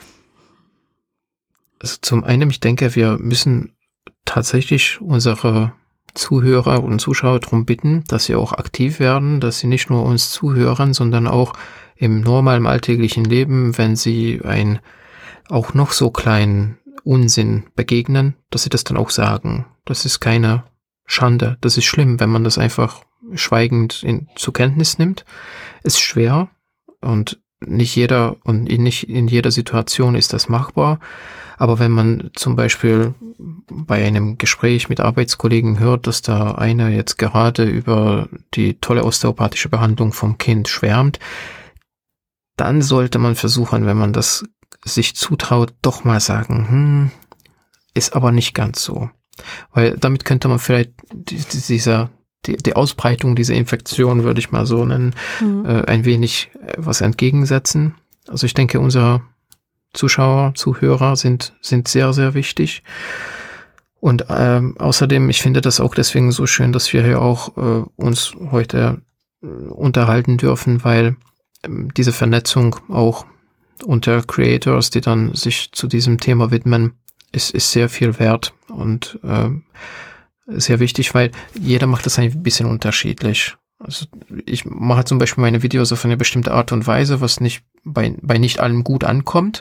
Also zum einen, ich denke, wir müssen tatsächlich unsere Zuhörer und Zuschauer darum bitten, dass sie auch aktiv werden, dass sie nicht nur uns zuhören, sondern auch im normalen alltäglichen Leben, wenn sie ein auch noch so kleinen Unsinn begegnen, dass sie das dann auch sagen. Das ist keine Schande. Das ist schlimm, wenn man das einfach schweigend in, zur Kenntnis nimmt. Ist schwer und nicht jeder und in, nicht in jeder Situation ist das machbar. Aber wenn man zum Beispiel bei einem Gespräch mit Arbeitskollegen hört, dass da einer jetzt gerade über die tolle osteopathische Behandlung vom Kind schwärmt, dann sollte man versuchen, wenn man das sich zutraut, doch mal sagen, hm, ist aber nicht ganz so. Weil damit könnte man vielleicht die, die, dieser, die, die Ausbreitung dieser Infektion, würde ich mal so nennen, mhm. äh, ein wenig äh, was entgegensetzen. Also ich denke, unsere Zuschauer, Zuhörer sind, sind sehr, sehr wichtig. Und ähm, außerdem, ich finde das auch deswegen so schön, dass wir hier auch äh, uns heute äh, unterhalten dürfen, weil äh, diese Vernetzung auch unter Creators, die dann sich zu diesem Thema widmen, ist, ist sehr viel wert und äh, sehr wichtig, weil jeder macht das ein bisschen unterschiedlich. Also ich mache zum Beispiel meine Videos auf eine bestimmte Art und Weise, was nicht bei, bei nicht allem gut ankommt.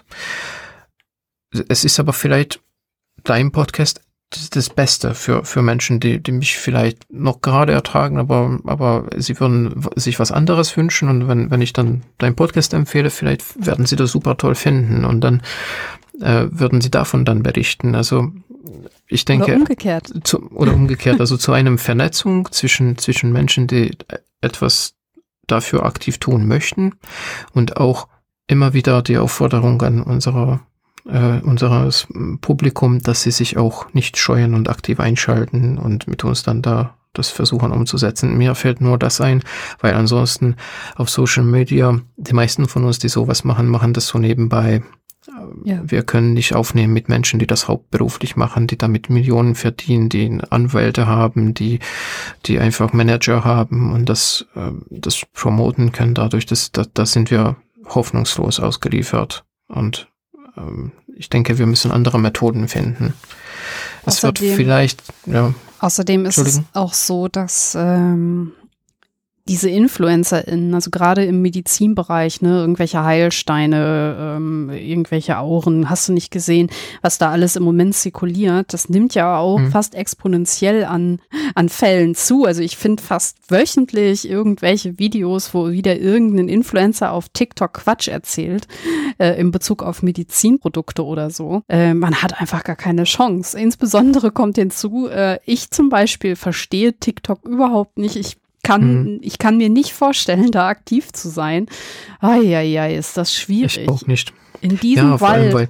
Es ist aber vielleicht dein Podcast das Beste für, für Menschen, die, die mich vielleicht noch gerade ertragen, aber, aber sie würden sich was anderes wünschen und wenn, wenn ich dann deinen Podcast empfehle, vielleicht werden sie das super toll finden und dann äh, würden sie davon dann berichten. Also ich denke. Oder umgekehrt. Zu, oder umgekehrt, also zu einer Vernetzung zwischen, zwischen Menschen, die etwas dafür aktiv tun möchten und auch immer wieder die Aufforderung an unsere Uh, unseres Publikum, dass sie sich auch nicht scheuen und aktiv einschalten und mit uns dann da das versuchen umzusetzen. Mir fällt nur das ein, weil ansonsten auf Social Media, die meisten von uns, die sowas machen, machen das so nebenbei. Ja. Wir können nicht aufnehmen mit Menschen, die das hauptberuflich machen, die damit Millionen verdienen, die Anwälte haben, die, die einfach Manager haben und das, das promoten können. Dadurch, dass, da, da sind wir hoffnungslos ausgeliefert und ich denke, wir müssen andere Methoden finden. Es wird vielleicht, ja. Außerdem ist es auch so, dass ähm, diese InfluencerInnen, also gerade im Medizinbereich, ne, irgendwelche Heilsteine, ähm, irgendwelche Auren, hast du nicht gesehen, was da alles im Moment zirkuliert, das nimmt ja auch hm. fast exponentiell an, an Fällen zu. Also ich finde fast wöchentlich irgendwelche Videos, wo wieder irgendein Influencer auf TikTok Quatsch erzählt, äh, in Bezug auf Medizinprodukte oder so. Äh, man hat einfach gar keine Chance. Insbesondere kommt hinzu, äh, ich zum Beispiel verstehe TikTok überhaupt nicht. Ich Kann, hm. Ich kann mir nicht vorstellen, da aktiv zu sein. Eieiei, ist das schwierig. Ich auch nicht. In diesem ja, Wald. Weil,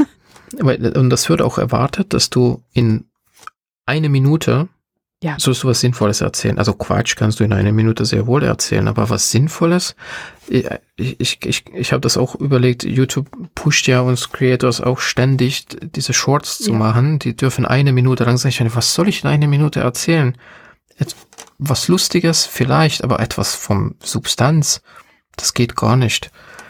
weil, und das wird auch erwartet, dass du in eine Minute ja. sollst du was Sinnvolles erzählen. Also Quatsch kannst du in einer Minute sehr wohl erzählen, aber was Sinnvolles? Ich, ich, ich, ich habe das auch überlegt, YouTube pusht ja uns Creators auch ständig, diese Shorts zu ja. machen. Die dürfen eine Minute lang sagen, was soll ich in einer Minute erzählen? Was Lustiges vielleicht, aber etwas vom Substanz, das geht gar nicht.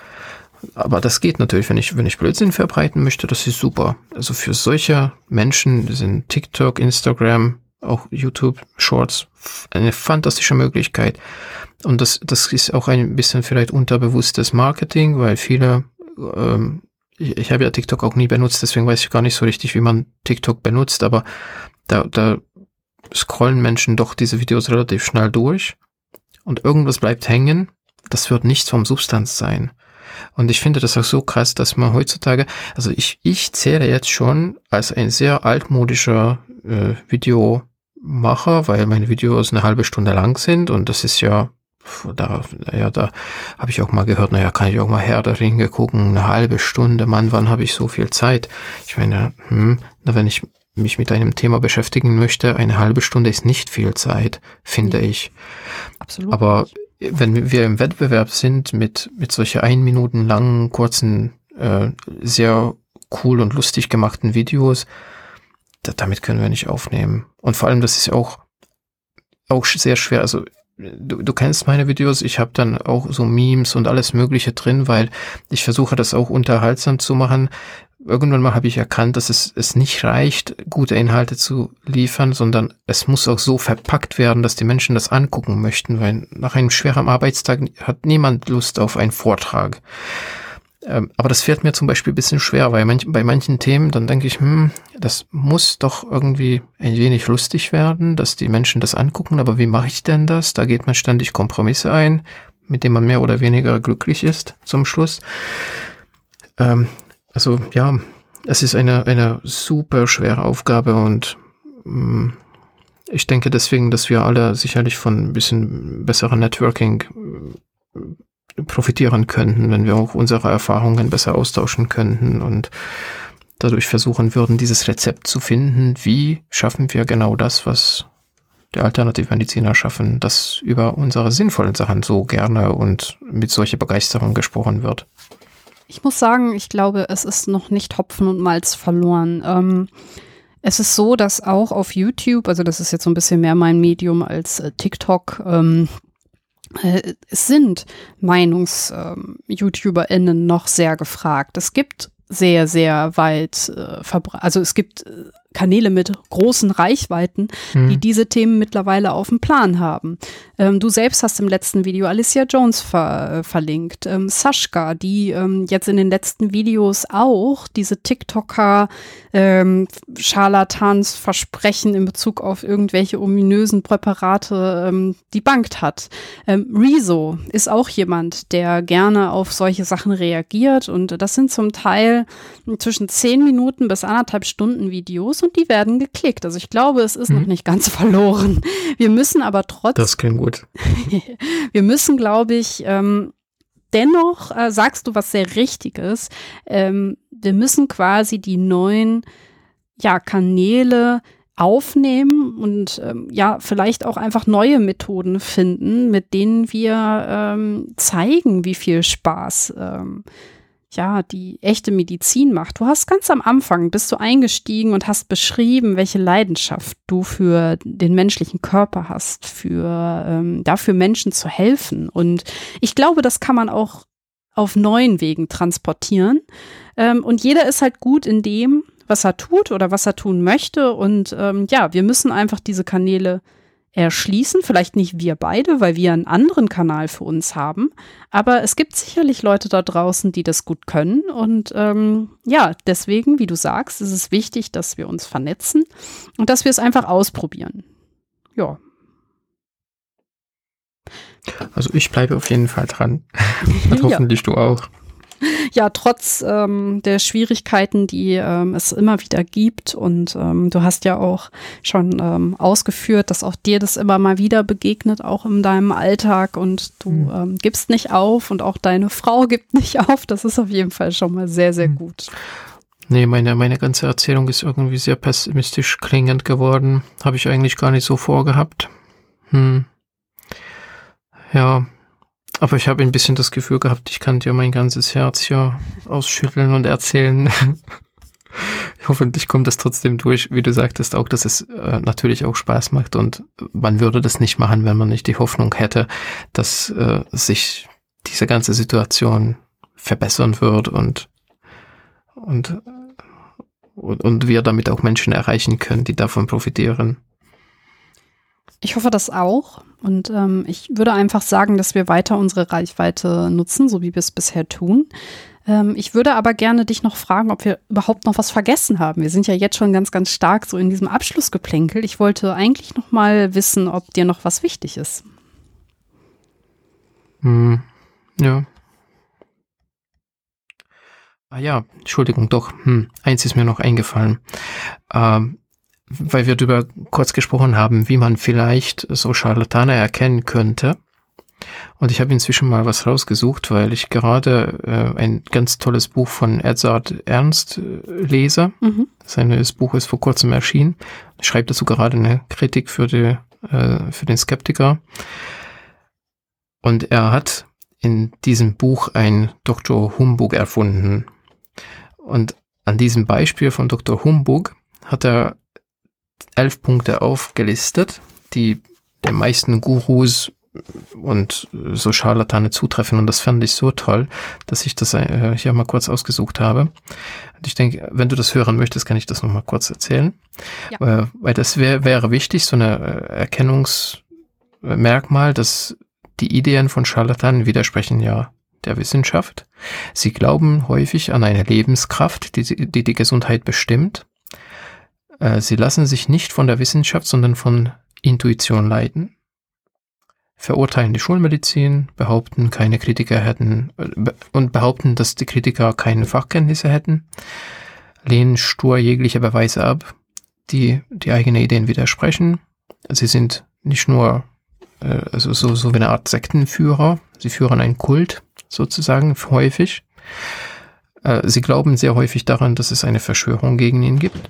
Aber das geht natürlich, wenn ich, wenn ich Blödsinn verbreiten möchte, das ist super. Also für solche Menschen sind TikTok, Instagram, auch YouTube Shorts eine fantastische Möglichkeit. Und das, das ist auch ein bisschen vielleicht unterbewusstes Marketing, weil viele, ähm, ich, ich habe ja TikTok auch nie benutzt, deswegen weiß ich gar nicht so richtig, wie man TikTok benutzt, aber da, da scrollen Menschen doch diese Videos relativ schnell durch und irgendwas bleibt hängen, das wird nichts vom Substanz sein. Und ich finde das auch so krass, dass man heutzutage, also ich, ich zähle jetzt schon als ein sehr altmodischer äh, Videomacher, weil meine Videos eine halbe Stunde lang sind und das ist ja, da, ja, da habe ich auch mal gehört, naja, kann ich auch mal Herr der Ringe gucken, eine halbe Stunde, Mann, wann habe ich so viel Zeit? Ich meine, hm, na, wenn ich mich mit einem Thema beschäftigen möchte, eine halbe Stunde ist nicht viel Zeit, finde ja. ich. Absolut. Aber wenn wir im Wettbewerb sind mit mit solche ein Minuten langen, kurzen, äh, sehr cool und lustig gemachten Videos, da, damit können wir nicht aufnehmen. Und vor allem, das ist auch auch sehr schwer. Also du, du kennst meine Videos, ich habe dann auch so Memes und alles Mögliche drin, weil ich versuche, das auch unterhaltsam zu machen. Irgendwann mal habe ich erkannt, dass es, es nicht reicht, gute Inhalte zu liefern, sondern es muss auch so verpackt werden, dass die Menschen das angucken möchten, weil nach einem schweren Arbeitstag hat niemand Lust auf einen Vortrag. Ähm, aber das fällt mir zum Beispiel ein bisschen schwer, weil manch, bei manchen Themen, dann denke ich, hm, das muss doch irgendwie ein wenig lustig werden, dass die Menschen das angucken, aber wie mache ich denn das? Da geht man ständig Kompromisse ein, mit denen man mehr oder weniger glücklich ist zum Schluss. Ähm, Also ja, es ist eine eine super schwere Aufgabe und mh, ich denke deswegen, dass wir alle sicherlich von ein bisschen besserem Networking äh, profitieren könnten, wenn wir auch unsere Erfahrungen besser austauschen könnten und dadurch versuchen würden, dieses Rezept zu finden, wie schaffen wir genau das, was die Alternativmediziner schaffen, dass über unsere sinnvollen Sachen so gerne und mit solcher Begeisterung gesprochen wird. Ich muss sagen, ich glaube, es ist noch nicht Hopfen und Malz verloren. Ähm, es ist so, dass auch auf YouTube, also das ist jetzt so ein bisschen mehr mein Medium als äh, TikTok, ähm, äh, es sind Meinungs-YouTuberInnen ähm, noch sehr gefragt. Es gibt sehr, sehr weit äh, verbreitet, also es gibt äh, Kanäle mit großen Reichweiten, mhm. die diese Themen mittlerweile auf dem Plan haben. Ähm, du selbst hast im letzten Video Alicia Jones ver- äh, verlinkt, ähm, Sascha, die ähm, jetzt in den letzten Videos auch diese TikToker ähm, Scharlatans Versprechen in Bezug auf irgendwelche ominösen Präparate ähm, debunked hat. Ähm, Rezo ist auch jemand, der gerne auf solche Sachen reagiert und das sind zum Teil zwischen zehn Minuten bis anderthalb Stunden Videos und die werden geklickt. Also ich glaube, es ist mhm. noch nicht ganz verloren. Wir müssen aber trotzdem. Das klingt gut. Wir müssen, glaube ich, ähm, dennoch, äh, sagst du was sehr Richtiges, ähm, wir müssen quasi die neuen ja, Kanäle aufnehmen und ähm, ja, vielleicht auch einfach neue Methoden finden, mit denen wir ähm, zeigen, wie viel Spaß ähm, ja, die echte Medizin macht. Du hast ganz am Anfang, bist du eingestiegen und hast beschrieben, welche Leidenschaft du für den menschlichen Körper hast, für ähm, dafür Menschen zu helfen. Und ich glaube, das kann man auch auf neuen Wegen transportieren. Ähm, und jeder ist halt gut in dem, was er tut oder was er tun möchte. Und ähm, ja, wir müssen einfach diese Kanäle erschließen, vielleicht nicht wir beide, weil wir einen anderen Kanal für uns haben, aber es gibt sicherlich Leute da draußen, die das gut können und ähm, ja, deswegen, wie du sagst, ist es wichtig, dass wir uns vernetzen und dass wir es einfach ausprobieren. Ja. Also ich bleibe auf jeden Fall dran und hoffentlich ja. Du auch. Ja, trotz ähm, der Schwierigkeiten, die ähm, es immer wieder gibt und ähm, du hast ja auch schon ähm, ausgeführt, dass auch dir das immer mal wieder begegnet, auch in deinem Alltag und du mhm. ähm, gibst nicht auf und auch deine Frau gibt nicht auf. Das ist auf jeden Fall schon mal sehr, sehr mhm. gut. Nee, meine, meine ganze Erzählung ist irgendwie sehr pessimistisch klingend geworden. Habe ich eigentlich gar nicht so vorgehabt. Hm. Ja. Aber ich habe ein bisschen das Gefühl gehabt, ich kann dir mein ganzes Herz hier ausschütteln und erzählen. Hoffentlich kommt das trotzdem durch, wie du sagtest, auch, dass es äh, natürlich auch Spaß macht und man würde das nicht machen, wenn man nicht die Hoffnung hätte, dass äh, sich diese ganze Situation verbessern wird und und, und und wir damit auch Menschen erreichen können, die davon profitieren. Ich hoffe das auch und ähm, ich würde einfach sagen, dass wir weiter unsere Reichweite nutzen, so wie wir es bisher tun. Ähm, ich würde aber gerne dich noch fragen, ob wir überhaupt noch was vergessen haben. Wir sind ja jetzt schon ganz, ganz stark so in diesem Abschlussgeplänkel. Ich wollte eigentlich noch mal wissen, ob dir noch was wichtig ist. Hm, ja. Ah ja, Entschuldigung, doch. Hm, eins ist mir noch eingefallen. Ähm, weil wir darüber kurz gesprochen haben, wie man vielleicht so Scharlatane erkennen könnte. Und ich habe inzwischen mal was rausgesucht, weil ich gerade äh, ein ganz tolles Buch von Edzard Ernst äh, lese. Mhm. Sein Buch ist vor kurzem erschienen. Ich schreibe dazu gerade eine Kritik für, die, äh, für den Skeptiker. Und er hat in diesem Buch ein Doktor Humbug erfunden. Und an diesem Beispiel von Doktor Humbug hat er elf Punkte aufgelistet, die den meisten Gurus und so Scharlatane zutreffen. Und das fand ich so toll, dass ich das äh, hier mal kurz ausgesucht habe. Und ich denke, wenn du das hören möchtest, kann ich das nochmal kurz erzählen. Ja. Äh, weil das wär, wäre wichtig, so eine äh, Erkennungsmerkmal, dass die Ideen von Scharlatanen widersprechen ja der Wissenschaft. Sie glauben häufig an eine Lebenskraft, die die, die Gesundheit bestimmt. Äh, sie lassen sich nicht von der Wissenschaft, sondern von Intuition leiten. Verurteilen die Schulmedizin, behaupten, keine Kritiker hätten be- und behaupten, dass die Kritiker keine Fachkenntnisse hätten, lehnen stur jegliche Beweise ab, die die eigenen Ideen widersprechen. Sie sind nicht nur äh, also so, so wie eine Art Sektenführer, sie führen einen Kult sozusagen häufig. Äh, sie glauben sehr häufig daran, dass es eine Verschwörung gegen ihn gibt.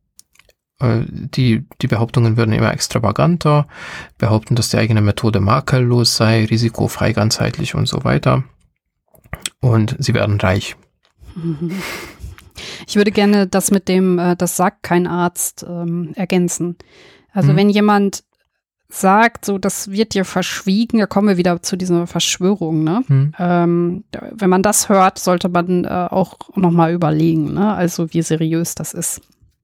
Die, die Behauptungen werden immer extravaganter, behaupten, dass die eigene Methode makellos sei, risikofrei, ganzheitlich und so weiter. Und sie werden reich. Ich würde gerne das mit dem, das sagt kein Arzt, ähm, ergänzen. Also mhm. wenn jemand sagt, so das wird dir verschwiegen, da kommen wir wieder zu dieser Verschwörung, ne? Mhm. Ähm, wenn man das hört, sollte man äh, auch nochmal überlegen, ne? Also wie seriös das ist.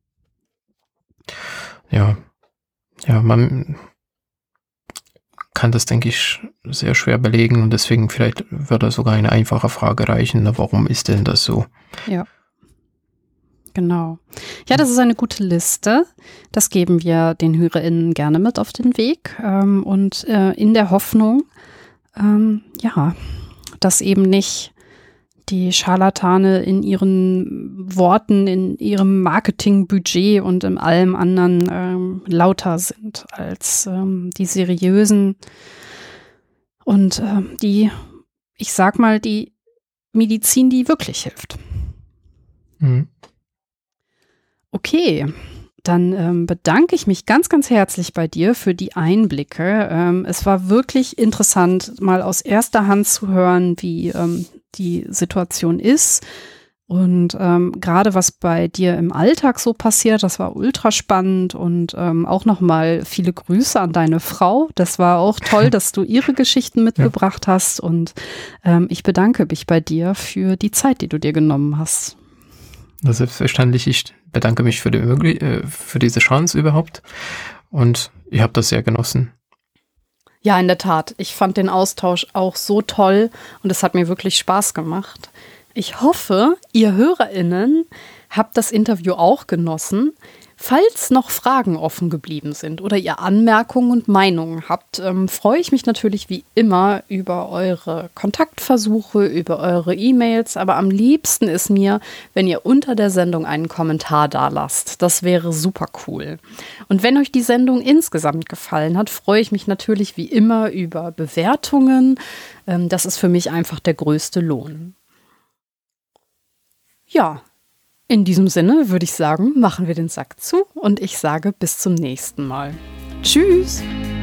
Ja, ja, man kann das, denke ich, sehr schwer belegen und deswegen vielleicht würde sogar eine einfache Frage reichen, warum ist denn das so? Ja, genau. Ja, das ist eine gute Liste. Das geben wir den HörerInnen gerne mit auf den Weg ähm, und äh, in der Hoffnung, ähm, ja, dass eben nicht die Scharlatane in ihren Worten, in ihrem Marketingbudget und in allem anderen ähm, lauter sind als ähm, die seriösen und ähm, die, ich sag mal, die Medizin, die wirklich hilft. Mhm. Okay, dann ähm, bedanke ich mich ganz, ganz herzlich bei dir für die Einblicke. Ähm, es war wirklich interessant, mal aus erster Hand zu hören, wie ähm, die Situation ist und ähm, gerade was bei dir im Alltag so passiert, das war ultra spannend und ähm, auch nochmal viele Grüße an deine Frau. Das war auch toll, dass du ihre Geschichten mitgebracht ja. hast und ähm, ich bedanke mich bei dir für die Zeit, die du dir genommen hast. Selbstverständlich, ich bedanke mich für, die, äh, für diese Chance überhaupt und ich habe das sehr genossen. Ja, in der Tat. Ich fand den Austausch auch so toll und es hat mir wirklich Spaß gemacht. Ich hoffe, ihr HörerInnen habt das Interview auch genossen. Falls noch Fragen offen geblieben sind oder ihr Anmerkungen und Meinungen habt, ähm, freue ich mich natürlich wie immer über eure Kontaktversuche, über eure E-Mails. Aber am liebsten ist mir, wenn ihr unter der Sendung einen Kommentar dalasst. Das wäre super cool. Und wenn euch die Sendung insgesamt gefallen hat, freue ich mich natürlich wie immer über Bewertungen. Ähm, das ist für mich einfach der größte Lohn. Ja. In diesem Sinne würde ich sagen, machen wir den Sack zu und ich sage bis zum nächsten Mal. Tschüss!